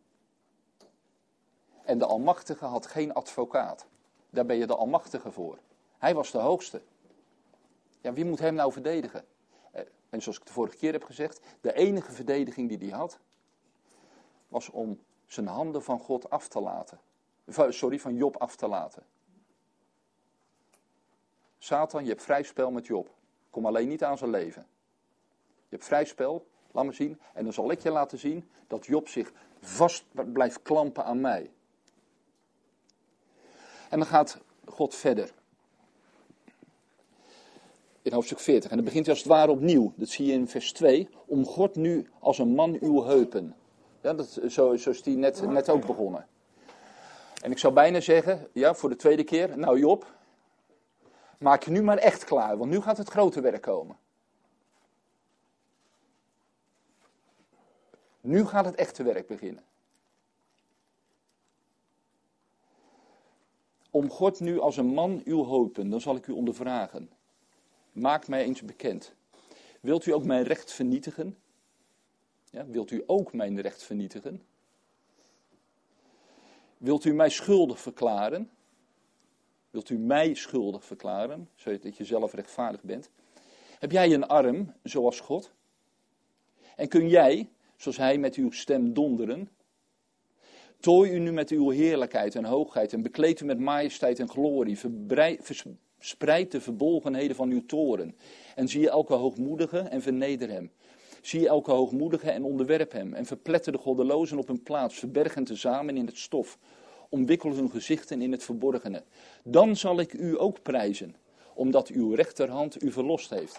En de Almachtige had geen advocaat. Daar ben je de Almachtige voor. Hij was de hoogste. Ja, wie moet hem nou verdedigen? En zoals ik de vorige keer heb gezegd, de enige verdediging die hij had, was om zijn handen van God af te laten. Sorry, van Job af te laten. Satan, je hebt vrij spel met Job. Kom alleen niet aan zijn leven. Je hebt vrij spel, laat me zien. En dan zal ik je laten zien dat Job zich vast blijft klampen aan mij. En dan gaat God verder. In hoofdstuk veertig. En dan begint hij als het ware opnieuw. Dat zie je in vers twee. Omgord nu als een man uw heupen. Ja, dat, zo, zo is die net, net ook begonnen. En ik zou bijna zeggen, ja, voor de tweede keer. Nou Job, maak je nu maar echt klaar. Want nu gaat het grote werk komen. Nu gaat het echte werk beginnen. Omgord nu als een man uw heupen. Dan zal ik u ondervragen. Maak mij eens bekend. Wilt u ook mijn recht vernietigen? Ja, wilt u ook mijn recht vernietigen? Wilt u mij schuldig verklaren? Wilt u mij schuldig verklaren, zodat je zelf rechtvaardig bent? Heb jij een arm, zoals God? En kun jij, zoals hij, met uw stem donderen? Tooi u nu met uw heerlijkheid en hoogheid en bekleed u met majesteit en glorie. Verbrei, vers, Spreid de verbolgenheden van uw toren. En zie elke hoogmoedige en verneder hem. Zie elke hoogmoedige en onderwerp hem. En verpletter de goddelozen op hun plaats. Verberg hen tezamen in het stof. Omwikkel hun gezichten in het verborgene. Dan zal ik u ook prijzen. Omdat uw rechterhand u verlost heeft.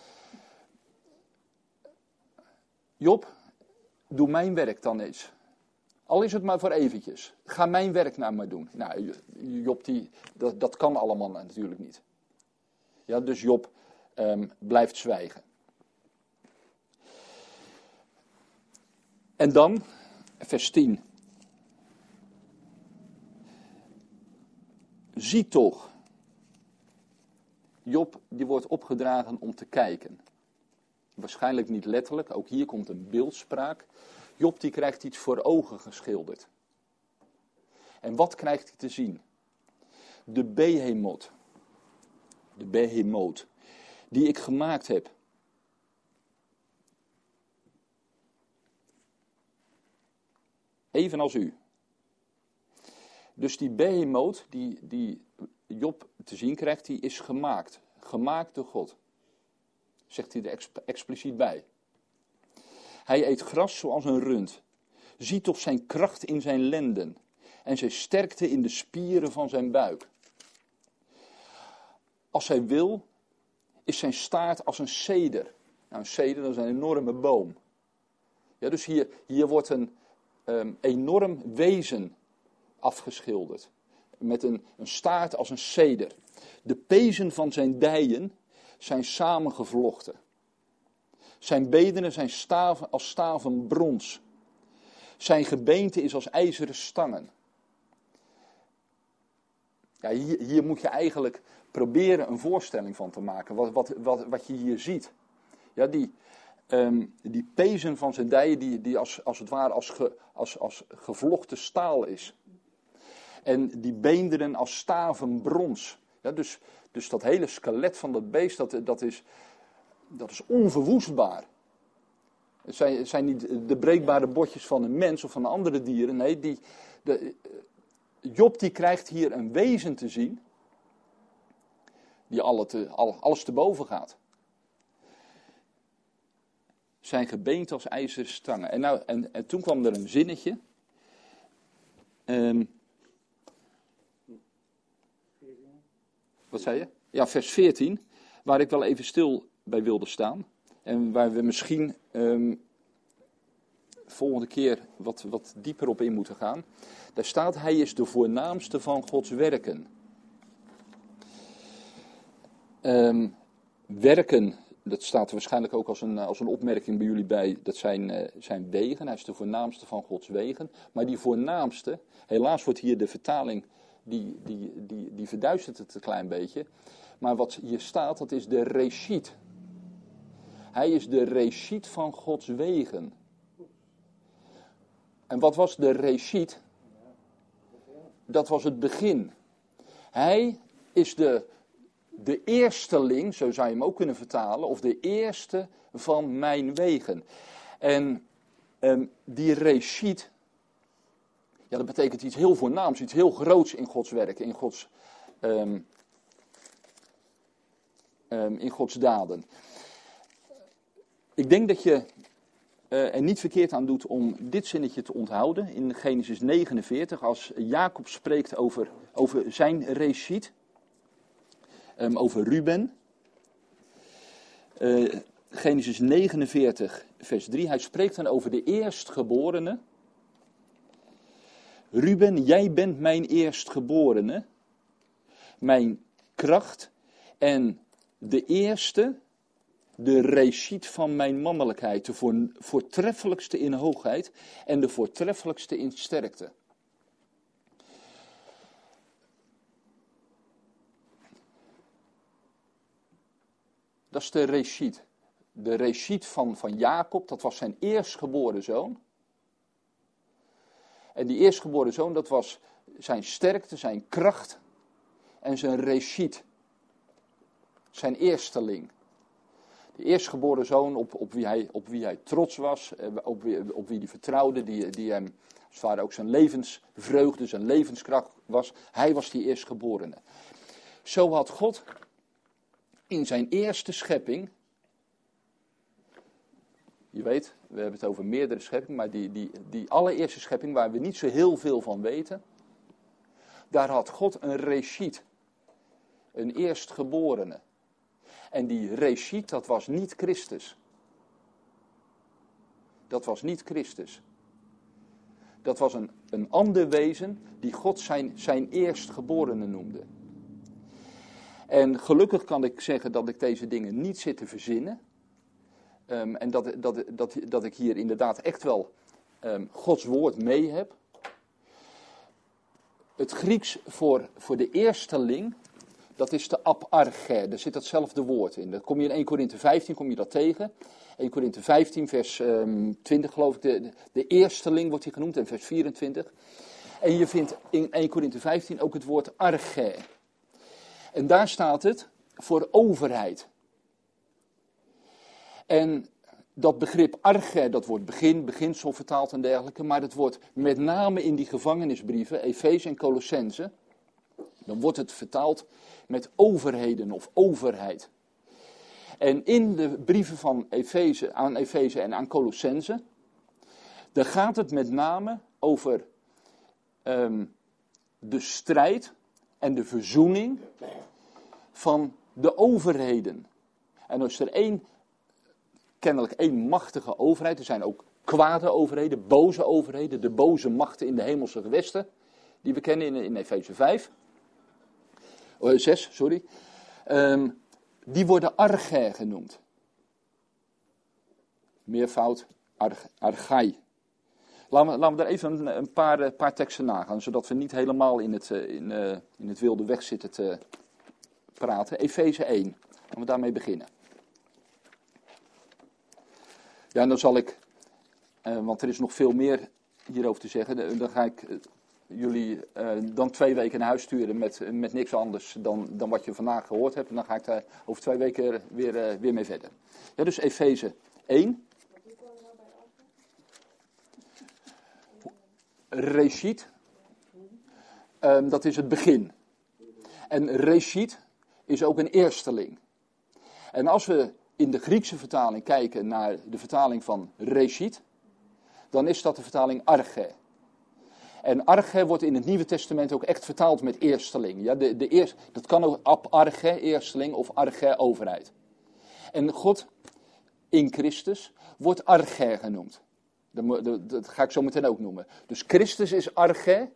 Job, doe mijn werk dan eens. Al is het maar voor eventjes. Ga mijn werk nou maar doen. Nou, Job, die, dat, dat kan allemaal natuurlijk niet. Ja, dus Job um, blijft zwijgen. En dan, vers tien. Zie toch. Job, die wordt opgedragen om te kijken. Waarschijnlijk niet letterlijk, ook hier komt een beeldspraak. Job die krijgt iets voor ogen geschilderd. En wat krijgt hij te zien? De behemoot. De behemoot. Die ik gemaakt heb. Evenals u. Dus die behemoot die, die Job te zien krijgt, die is gemaakt. Gemaakt door God. Zegt hij er exp- expliciet bij. Hij eet gras zoals een rund. Zie toch zijn kracht in zijn lenden. En zijn sterkte in de spieren van zijn buik. Als hij wil, is zijn staart als een ceder. Nou, een ceder, dat is een enorme boom. Ja, dus hier, hier wordt een um, enorm wezen afgeschilderd. Met een, een staart als een ceder. De pezen van zijn dijen zijn samengevlochten. Zijn bedenen zijn staven als staven brons. Zijn gebeente is als ijzeren stangen. Ja, hier, hier moet je eigenlijk proberen een voorstelling van te maken. Wat, wat, wat, wat je hier ziet. Ja, die, um, die pezen van zijn dijen die, die als, als het ware als, ge, als, als gevlochten staal is. En die beenderen als staven brons. Ja, dus, dus dat hele skelet van dat beest, dat, dat, is, dat is onverwoestbaar. Het zijn, het zijn niet de breekbare botjes van een mens of van andere dieren. Nee, die, de, Job die krijgt hier een wezen te zien. Die alle te, al, alles te boven gaat. Zijn gebeente als ijzeren stangen. En, nou, en, en toen kwam er een zinnetje. Um, wat zei je? Ja, vers veertien. Waar ik wel even stil bij wilde staan. En waar we misschien um, volgende keer wat, wat dieper op in moeten gaan. Daar staat, hij is de voornaamste van Gods werken. Um, werken, dat staat er waarschijnlijk ook als een, als een opmerking bij jullie bij. Dat zijn, uh, zijn wegen, hij is de voornaamste van Gods wegen. Maar die voornaamste, helaas wordt hier de vertaling, die, die, die, die verduistert het een klein beetje. Maar wat hier staat, dat is de reschiet. Hij is de reschiet van Gods wegen. En wat was de reschiet? Dat was het begin. Hij is de, de eersteling, zo zou je hem ook kunnen vertalen, of de eerste van mijn wegen. En um, die reschiet, ja, dat betekent iets heel voornaams, iets heel groots in Gods werk, in Gods, um, um, in Gods daden. Ik denk dat je uh, er niet verkeerd aan doet om dit zinnetje te onthouden. In Genesis negenenveertig, als Jacob spreekt over, over zijn reschiet. Um, over Ruben. Uh, Genesis negenenveertig, vers drie. Hij spreekt dan over de eerstgeborene. Ruben, jij bent mijn eerstgeborene. Mijn kracht en de eerste... De reschiet van mijn mannelijkheid, de voor, voortreffelijkste in hoogheid en de voortreffelijkste in sterkte. Dat is de reschiet. De reschiet van, van Jacob, dat was zijn eerstgeboren zoon. En die eerstgeboren zoon, dat was zijn sterkte, zijn kracht en zijn reschiet. Zijn eersteling. De eerstgeboren zoon op, op, wie hij, op wie hij trots was, op wie, op wie hij vertrouwde, die, die hem als het ware ook zijn levensvreugde, zijn levenskracht was. Hij was die eerstgeborene. Zo had God in zijn eerste schepping, je weet, we hebben het over meerdere scheppingen, maar die, die, die allereerste schepping waar we niet zo heel veel van weten, daar had God een reschiet, een eerstgeborene. En die reschiet, dat was niet Christus. Dat was niet Christus. Dat was een, een ander wezen die God zijn, zijn eerstgeborene noemde. En gelukkig kan ik zeggen dat ik deze dingen niet zit te verzinnen. Um, en dat, dat, dat, dat ik hier inderdaad echt wel um, Gods woord mee heb. Het Grieks voor, voor de eersteling, dat is de aparche, daar zit datzelfde woord in. Dat kom je in Eerste Korinthe vijftien, kom je dat tegen. Eerste Korinthe vijftien, vers um, twintig geloof ik, de, de, de eersteling wordt hier genoemd, en vers vierentwintig. En je vindt in Eerste Korinthe vijftien ook het woord arche. En daar staat het voor overheid. En dat begrip arche, dat wordt begin, beginsel vertaald en dergelijke, maar het wordt met name in die gevangenisbrieven, Efeze en Colossense, dan wordt het vertaald met overheden of overheid. En in de brieven van Efeze, aan Efeze en aan Colossense, daar gaat het met name over um, de strijd en de verzoening van de overheden. En als er één, kennelijk één machtige overheid, er zijn ook kwade overheden, boze overheden, de boze machten in de hemelse gewesten, die we kennen in, in Efeze vijf. Uh, zes, sorry. Um, die worden arche genoemd. Meervoud, arch, archai. Laten we, laten we er even een, een paar, uh, paar teksten nagaan, zodat we niet helemaal in het, uh, in, uh, in het wilde weg zitten te praten. Efeze één, laten we daarmee beginnen. Ja, en dan zal ik, uh, want er is nog veel meer hierover te zeggen, dan ga ik uh, jullie uh, dan twee weken naar huis sturen met, met niks anders dan, dan wat je vandaag gehoord hebt. En dan ga ik daar over twee weken weer, uh, weer mee verder. Ja, dus Efeze één. Reshit, um, dat is het begin. En Reshit is ook een eersteling. En als we in de Griekse vertaling kijken naar de vertaling van Reshit, dan is dat de vertaling arche. En arche wordt in het Nieuwe Testament ook echt vertaald met eersteling. Ja, de, de eerst, dat kan ook ab arche, eersteling, of arche, overheid. En God in Christus wordt arche genoemd. Dat, dat, dat ga ik zo meteen ook noemen. Dus Christus is arche.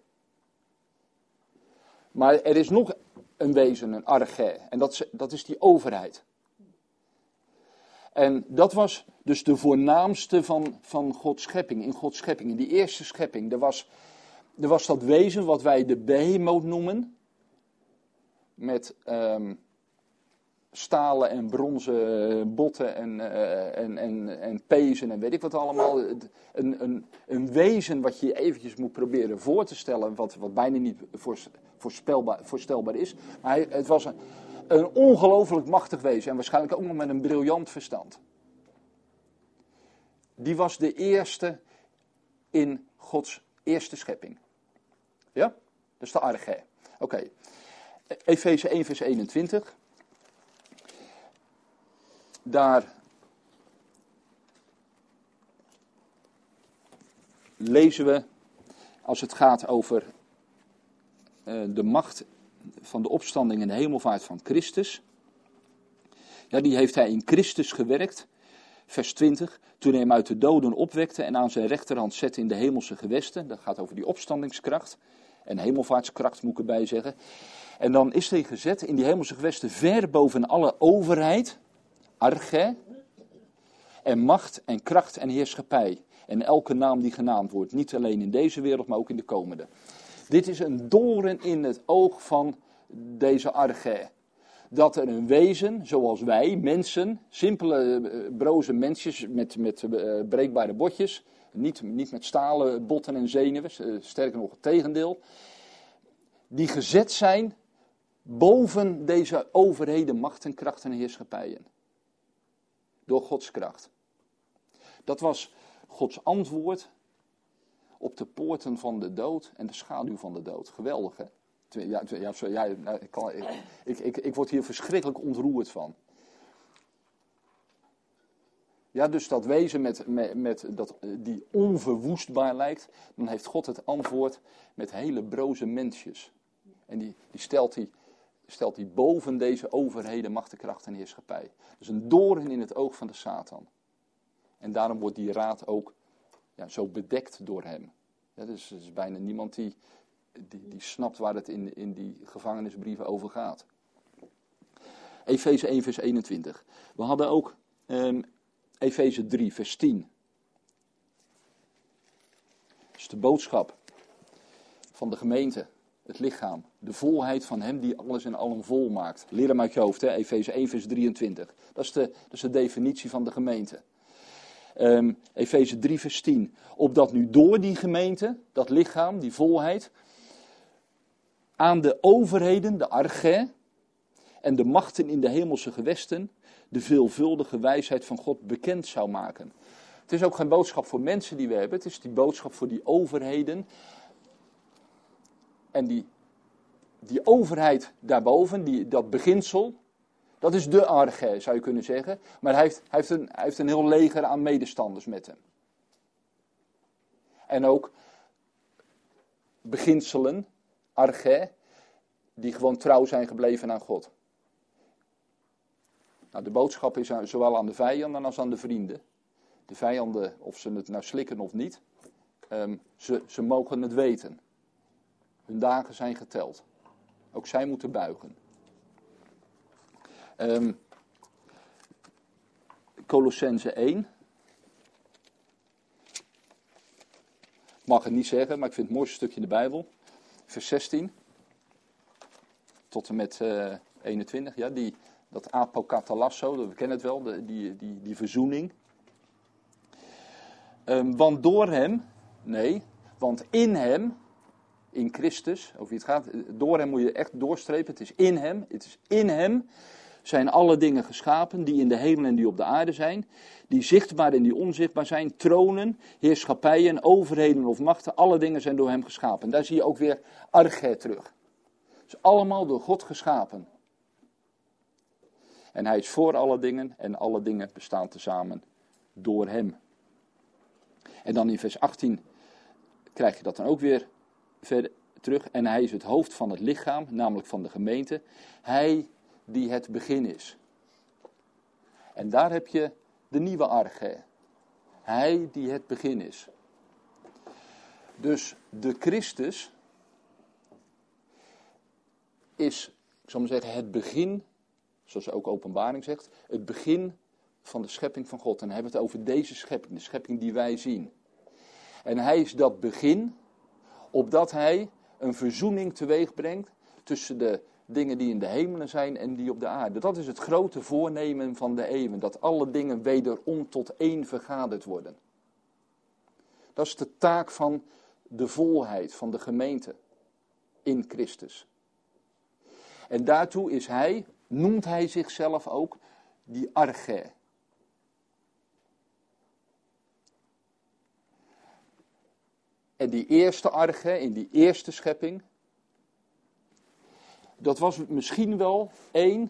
Maar er is nog een wezen, een arche. En dat is, dat is die overheid. En dat was dus de voornaamste van, van Gods schepping. In Gods schepping, in die eerste schepping. Er was, er was dat wezen wat wij de behemoot noemen. Met um, stalen en bronzen botten en, uh, en, en, en pezen en weet ik wat allemaal. Een, een, een wezen wat je eventjes moet proberen voor te stellen. Wat, wat bijna niet voorspelbaar, voorstelbaar is. Maar hij, het was een... Een ongelooflijk machtig wezen en waarschijnlijk ook nog met een briljant verstand. Die was de eerste in Gods eerste schepping. Ja? Dat is de arche. Oké. Okay. Efeze één vers eenentwintig. Daar lezen we, als het gaat over uh, de macht van de opstanding en de hemelvaart van Christus. Ja, die heeft hij in Christus gewerkt. Vers twintig. Toen hij hem uit de doden opwekte en aan zijn rechterhand zette in de hemelse gewesten. Dat gaat over die opstandingskracht. En hemelvaartskracht moet ik erbij zeggen. En dan is hij gezet in die hemelse gewesten ver boven alle overheid. Arche. En macht en kracht en heerschappij. En elke naam die genaamd wordt. Niet alleen in deze wereld, maar ook in de komende. Dit is een doorn in het oog van deze arche. Dat er een wezen, zoals wij, mensen, simpele, uh, broze mensjes met, met uh, breekbare botjes, niet, niet met stalen botten en zenuwen, uh, sterker nog het tegendeel, die gezet zijn boven deze overheden, machten, krachten en heerschappijen. Door Gods kracht. Dat was Gods antwoord op de poorten van de dood en de schaduw van de dood. Geweldig, hè? Ja, ja, ja, ik, kan, ik, ik, ik word hier verschrikkelijk ontroerd van. Ja, dus dat wezen met, met, met dat, die onverwoestbaar lijkt, dan heeft God het antwoord met hele broze mensjes. En die, die stelt hij stelt hij boven deze overheden, macht, kracht en heerschappij. Dus een doorn in het oog van de Satan. En daarom wordt die raad ook ja, zo bedekt door hem. Ja, dus er is bijna niemand die, die, die snapt waar het in, in die gevangenisbrieven over gaat. Efeze één vers eenentwintig. We hadden ook um, Efeze drie vers tien. Dat is de boodschap van de gemeente, het lichaam. De volheid van hem die alles en allen vol maakt. Leer hem uit je hoofd, hè? Efeze één vers drieëntwintig. Dat is de, dat is de definitie van de gemeente. Um, Efeze drie vers tien. Opdat nu door die gemeente, dat lichaam, die volheid, aan de overheden, de arche, en de machten in de hemelse gewesten, de veelvuldige wijsheid van God bekend zou maken. Het is ook geen boodschap voor mensen die we hebben, het is die boodschap voor die overheden. En die, die overheid daarboven, die, dat beginsel, dat is de arche, zou je kunnen zeggen. Maar hij heeft, hij, heeft een, hij heeft een heel leger aan medestanders met hem. En ook beginselen, arche, die gewoon trouw zijn gebleven aan God. Nou, de boodschap is zowel aan de vijanden als aan de vrienden. De vijanden, of ze het nou slikken of niet, um, ze, ze mogen het weten. Hun dagen zijn geteld. Ook zij moeten buigen. Um, Colossense één. mag het niet zeggen, maar ik vind het mooiste stukje in de Bijbel. Vers zestien. Tot en met uh, eenentwintig. Ja, die, dat apokatallasso, we kennen het wel, de, die, die, die verzoening. Um, want door hem, nee, want in hem, in Christus, over wie het gaat, door hem moet je echt doorstrepen, het is in hem, het is in hem, zijn alle dingen geschapen, die in de hemel en die op de aarde zijn, die zichtbaar en die onzichtbaar zijn, tronen, heerschappijen, overheden of machten, alle dingen zijn door hem geschapen. En daar zie je ook weer arche terug. Het is allemaal door God geschapen. En hij is voor alle dingen en alle dingen bestaan tezamen door hem. En dan in vers achttien krijg je dat dan ook weer verder terug. En hij is het hoofd van het lichaam, namelijk van de gemeente. Hij die het begin is. En daar heb je de nieuwe arche. Hij die het begin is. Dus de Christus is, ik zal maar zeggen, het begin, zoals ook Openbaring zegt, het begin van de schepping van God. En dan hebben we het over deze schepping, de schepping die wij zien. En hij is dat begin, opdat hij een verzoening teweeg brengt tussen de dingen die in de hemelen zijn en die op de aarde. Dat is het grote voornemen van de eeuwen, dat alle dingen wederom tot één vergaderd worden. Dat is de taak van de volheid, van de gemeente in Christus. En daartoe is hij, noemt hij zichzelf ook, die arche. En die eerste arche, in die eerste schepping, dat was misschien wel één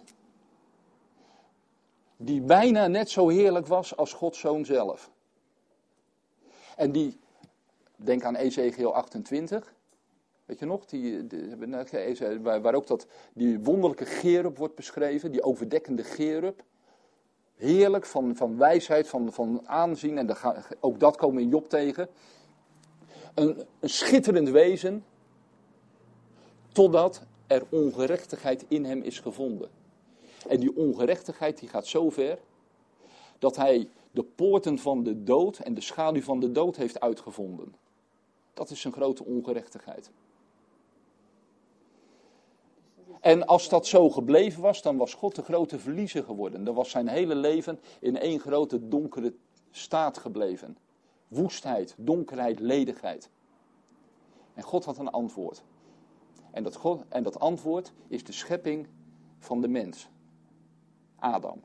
die bijna net zo heerlijk was als Gods Zoon zelf. En die, denk aan Ezekiel achtentwintig, weet je nog, die, die, waar ook dat, die wonderlijke Cherub wordt beschreven, die overdekkende Cherub. Heerlijk, van, van wijsheid, van, van aanzien, en de, ook dat komen we in Job tegen. Een, een schitterend wezen, totdat er ongerechtigheid in hem is gevonden. En die ongerechtigheid die gaat zo ver, dat hij de poorten van de dood en de schaduw van de dood heeft uitgevonden. Dat is een grote ongerechtigheid. En als dat zo gebleven was, dan was God de grote verliezer geworden. Dan was zijn hele leven in één grote donkere staat gebleven. Woestheid, donkerheid, ledigheid. En God had een antwoord. En dat, God, en dat antwoord is de schepping van de mens. Adam.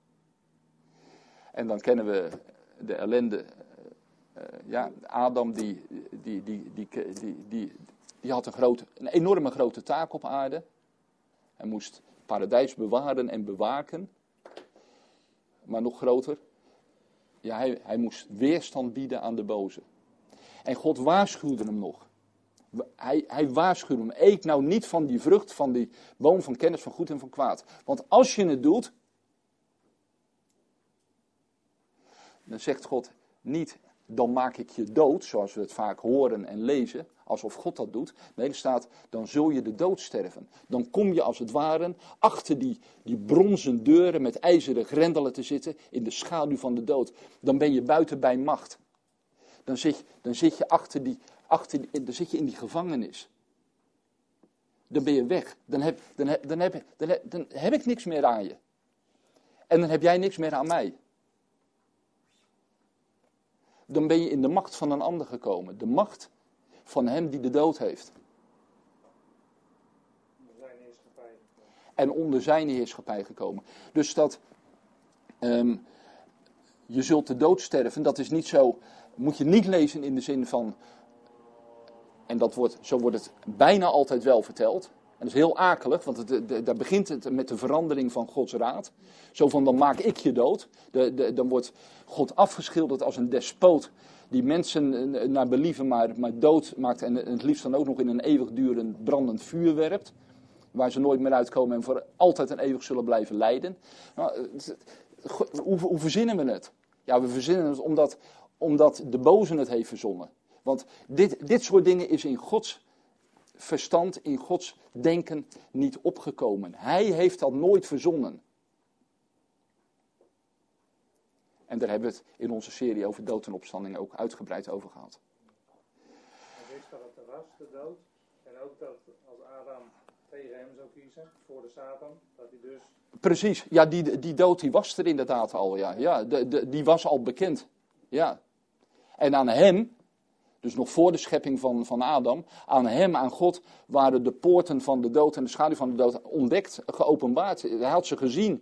En dan kennen we de ellende. Uh, ja, Adam die, die, die, die, die, die, die had een, grote, een enorme grote taak op aarde. Hij moest het paradijs bewaren en bewaken. Maar nog groter. Ja, hij, hij moest weerstand bieden aan de boze. En God waarschuwde hem nog. Hij, hij waarschuwde hem. Eet nou niet van die vrucht, van die boom van kennis van goed en van kwaad. Want als je het doet, dan zegt God niet, dan maak ik je dood, zoals we het vaak horen en lezen, alsof God dat doet. Nee, er staat, dan zul je de dood sterven. Dan kom je als het ware achter die, die bronzen deuren met ijzeren grendelen te zitten in de schaduw van de dood. Dan ben je buiten bij macht. Dan zit, dan zit je achter die, achter die, dan zit je in die gevangenis. Dan ben je weg. Dan heb, dan, heb, dan, heb, dan, heb, dan heb ik niks meer aan je. En dan heb jij niks meer aan mij. Dan ben je in de macht van een ander gekomen. De macht van hem die de dood heeft.
Onder zijn heerschappij.
En onder zijn heerschappij gekomen. Dus dat, um, je zult de dood sterven, dat is niet zo, moet je niet lezen in de zin van, en dat wordt, zo wordt het bijna altijd wel verteld. En dat is heel akelig, want het, de, daar begint het met de verandering van Gods raad. Zo van, dan maak ik je dood. De, de, dan wordt God afgeschilderd als een despoot die mensen naar believen maar, maar dood maakt en het liefst dan ook nog in een eeuwigdurend brandend vuur werpt. Waar ze nooit meer uitkomen en voor altijd en eeuwig zullen blijven lijden. Nou, hoe, hoe verzinnen we het? Ja, we verzinnen het omdat, omdat de boze het heeft verzonnen. Want dit, dit soort dingen is in Gods verstand, in Gods denken niet opgekomen. Hij heeft dat nooit verzonnen. En daar hebben we het in onze serie over dood en opstanding ook uitgebreid over gehad.
was, de dood. En ook dat als Adam tegen hem zou kiezen, voor de Satan, dat hij dus...
Precies, ja, die, die dood die was er inderdaad al, ja. ja de, de, die was al bekend, ja. En aan hem, dus nog voor de schepping van, van Adam, aan hem, aan God, waren de poorten van de dood en de schaduw van de dood ontdekt, geopenbaard. Hij had ze gezien.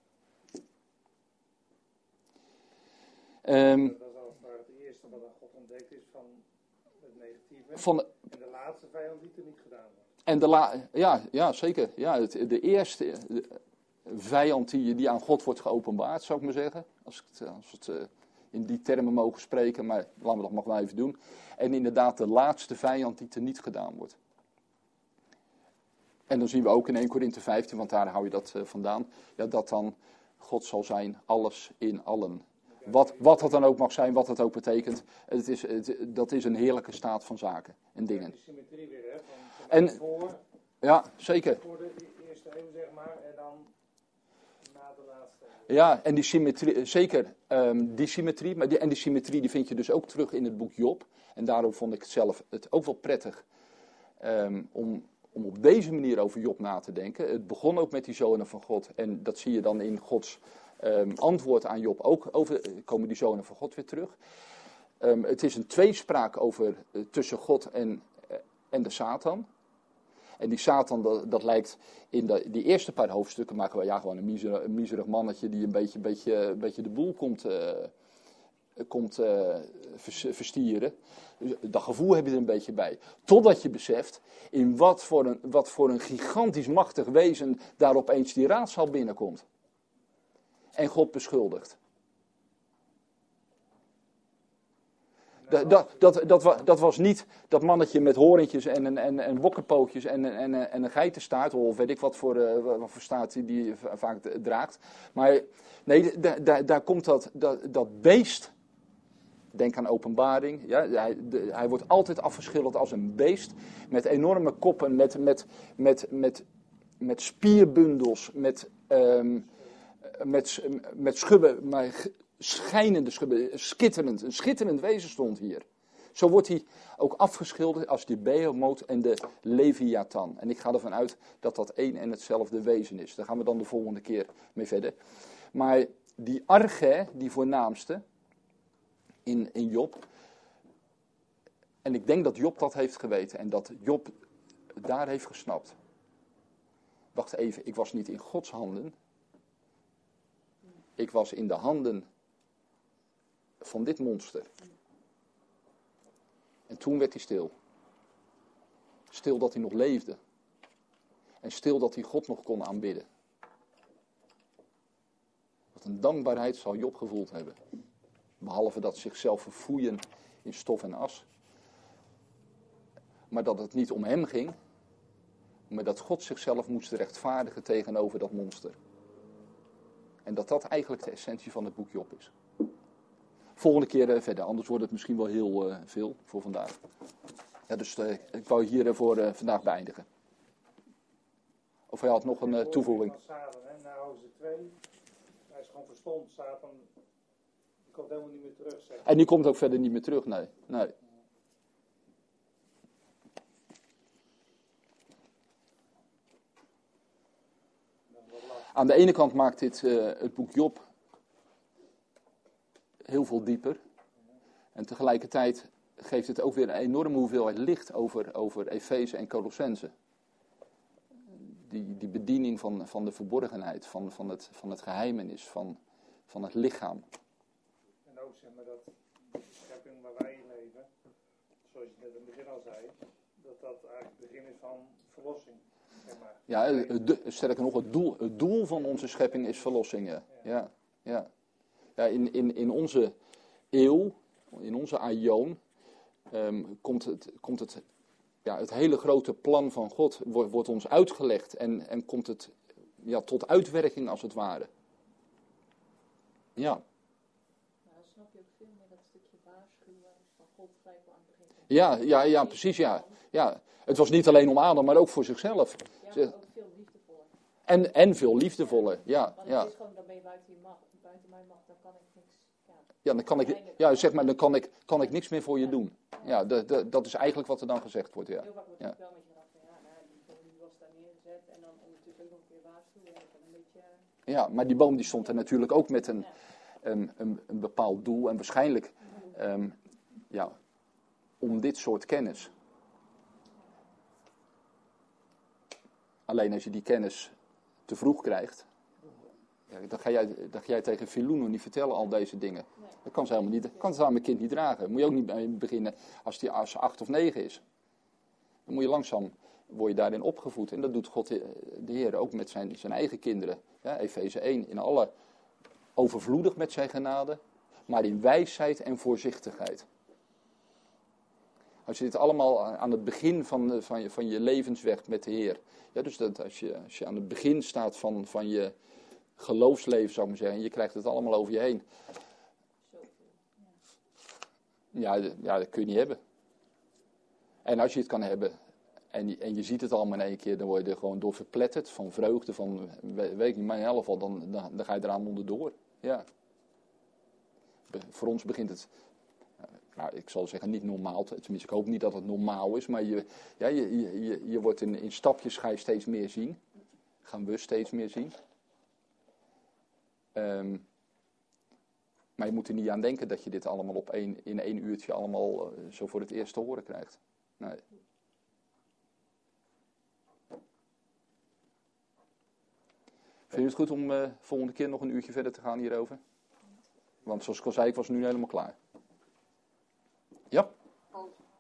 Um,
dat is al het eerste wat aan God ontdekt is van het negatieve.
Van de,
en de laatste vijand die er niet gedaan wordt.
En de la, ja, ja, zeker. Ja, het, de eerste de vijand die, die aan God wordt geopenbaard, zou ik maar zeggen. Als ik het, als het uh, in die termen mogen spreken, maar laten we dat nog wel even doen. En inderdaad de laatste vijand die teniet gedaan wordt. En dan zien we ook in Eerste Korinthe vijftien, want daar hou je dat uh, vandaan. Ja, dat dan God zal zijn, alles in allen. Wat, wat dat dan ook mag zijn, wat dat ook betekent. Het is, het, dat is een heerlijke staat van zaken en dingen.
Die symmetrie weer, hè? Van, van
en,
voor,
ja, zeker.
Voor de eerste eeuw, zeg maar, en dan na de laatste eeuw.
Ja, en die symmetrie, zeker um, die symmetrie. Maar die, en die symmetrie die vind je dus ook terug in het boek Job. En daarom vond ik het zelf het ook wel prettig um, om, om op deze manier over Job na te denken. Het begon ook met die zonen van God. En dat zie je dan in Gods um, antwoord aan Job ook. Over, komen die zonen van God weer terug. Um, het is een tweespraak over, uh, tussen God en, uh, en de Satan. En die Satan, dat, dat lijkt in de, die eerste paar hoofdstukken, maar gewoon, ja, gewoon een, miserig, een miserig mannetje die een beetje, beetje, een beetje de boel komt, uh, komt uh, verstieren. Dus dat gevoel heb je er een beetje bij. Totdat je beseft in wat voor een, wat voor een gigantisch machtig wezen daar opeens die raadzaal binnenkomt. En God beschuldigt. Dat, dat, dat, dat, dat was niet dat mannetje met horentjes en, en, en, en bokkenpootjes en, en, en een geitenstaart, of weet ik wat voor, uh, wat voor staart die, die vaak draagt. Maar nee, daar, daar, daar komt dat, dat, dat beest, denk aan Openbaring, ja, hij, de, hij wordt altijd afgeschilderd als een beest met enorme koppen, met, met, met, met, met spierbundels, met, um, met, met schubben, maar schijnende schubben, schitterend, een schitterend wezen stond hier. Zo wordt hij ook afgeschilderd als de Behemoth en de Leviathan. En ik ga ervan uit dat dat één en hetzelfde wezen is. Daar gaan we dan de volgende keer mee verder. Maar die arche, die voornaamste, in, in Job. En ik denk dat Job dat heeft geweten en dat Job daar heeft gesnapt. Wacht even, ik was niet in Gods handen. Ik was in de handen van dit monster. En toen werd hij stil. Stil dat hij nog leefde. En stil dat hij God nog kon aanbidden. Wat een dankbaarheid zal Job gevoeld hebben. Behalve dat zichzelf verfoeien in stof en as. Maar dat het niet om hem ging. Maar dat God zichzelf moest rechtvaardigen tegenover dat monster. En dat dat eigenlijk de essentie van het boek Job is. Volgende keer uh, verder, anders wordt het misschien wel heel uh, veel voor vandaag. Ja, dus uh, ik wou hier uh, voor uh, vandaag beëindigen. Of hij had nog een uh, toevoeging.
Satan, hè, na hoofdstuk twee, hij is gewoon verstomd. Satan, die komt helemaal niet meer terug. Zeg.
En die komt ook verder niet meer terug, nee. nee. Aan de ene kant maakt dit uh, het boek Job heel veel dieper. En tegelijkertijd geeft het ook weer een enorme hoeveelheid licht over, over Efeze en Colossense. Die, die bediening van, van de verborgenheid, van, van, het, van het geheimenis, van, van het lichaam.
En ook zeg maar dat de schepping waar wij in leven, zoals je net in het begin al zei, dat dat eigenlijk het begin is van verlossing. Zeg maar.
Ja, de, sterker nog, het doel, het doel van onze schepping is verlossing. Ja, ja, ja. ja in, in, in onze eeuw, in onze aion, um, komt, het, komt het, ja, het hele grote plan van God wordt, wordt ons uitgelegd en, en komt het ja, tot uitwerking als het ware. Ja.
Nou, dan snap je ook veel meer dat stukje waarschuwen van God gelijk al aan het begin. Van
Ja, ja, ja, precies, ja. ja. Het was niet alleen om Adam, maar ook voor zichzelf.
Ja, maar ook veel liefdevoller.
En, en veel liefdevoller, ja.
Want het
ja.
is gewoon, dan ben je buiten je macht, buiten mijn macht, dan kan ik niks. Ja.
Ja, dan kan ik, ja, zeg maar, dan kan ik, kan ik niks meer voor je doen. Ja, de, de, dat is eigenlijk wat er dan gezegd wordt, ja.
Heel vaak wordt
Ja.
het wel met je gedacht van ja, nou, die boom die was daar neergezet en dan ondertussen ook nog een keer waarschuwen. Dat is een beetje...
Ja, maar die boom die stond er natuurlijk ook met een,
Ja.
een, een, een bepaald doel. En waarschijnlijk um, ja, om dit soort kennis. Alleen als je die kennis te vroeg krijgt, ja, dan, ga jij, dan ga jij tegen Filuno niet vertellen al deze dingen.
Nee.
Dat kan ze helemaal niet. Dat kan ze aan mijn kind niet dragen. Moet je ook niet bij beginnen als die als acht of negen is. Dan moet je langzaam, word je daarin opgevoed. En dat doet God de Heer ook met zijn, zijn eigen kinderen. Ja, Efeze één, in alle overvloedig met zijn genade, maar in wijsheid en voorzichtigheid. Als je dit allemaal aan het begin van, van, je, van je levensweg met de Heer. Ja, dus dat als, je, als je aan het begin staat van, van je geloofsleven, zou ik maar zeggen. En je krijgt het allemaal over je heen. Ja, ja, dat kun je niet hebben. En als je het kan hebben, en je, en je ziet het allemaal in één keer, dan word je er gewoon door verpletterd. Van vreugde, van, weet ik niet, maar in elk geval, dan, dan, dan ga je eraan onderdoor. Ja. Be, voor ons begint het... Nou, ik zal zeggen niet normaal, tenminste ik hoop niet dat het normaal is, maar je, ja, je, je, je, je wordt in, in stapjes ga je steeds meer zien. Gaan we steeds meer zien. Um, maar je moet er niet aan denken dat je dit allemaal op één, in één uurtje allemaal uh, zo voor het eerst te horen krijgt. Nee. Vind je het goed om uh, volgende keer nog een uurtje verder te gaan hierover? Want zoals ik al zei, ik was nu helemaal klaar. Ja?
Als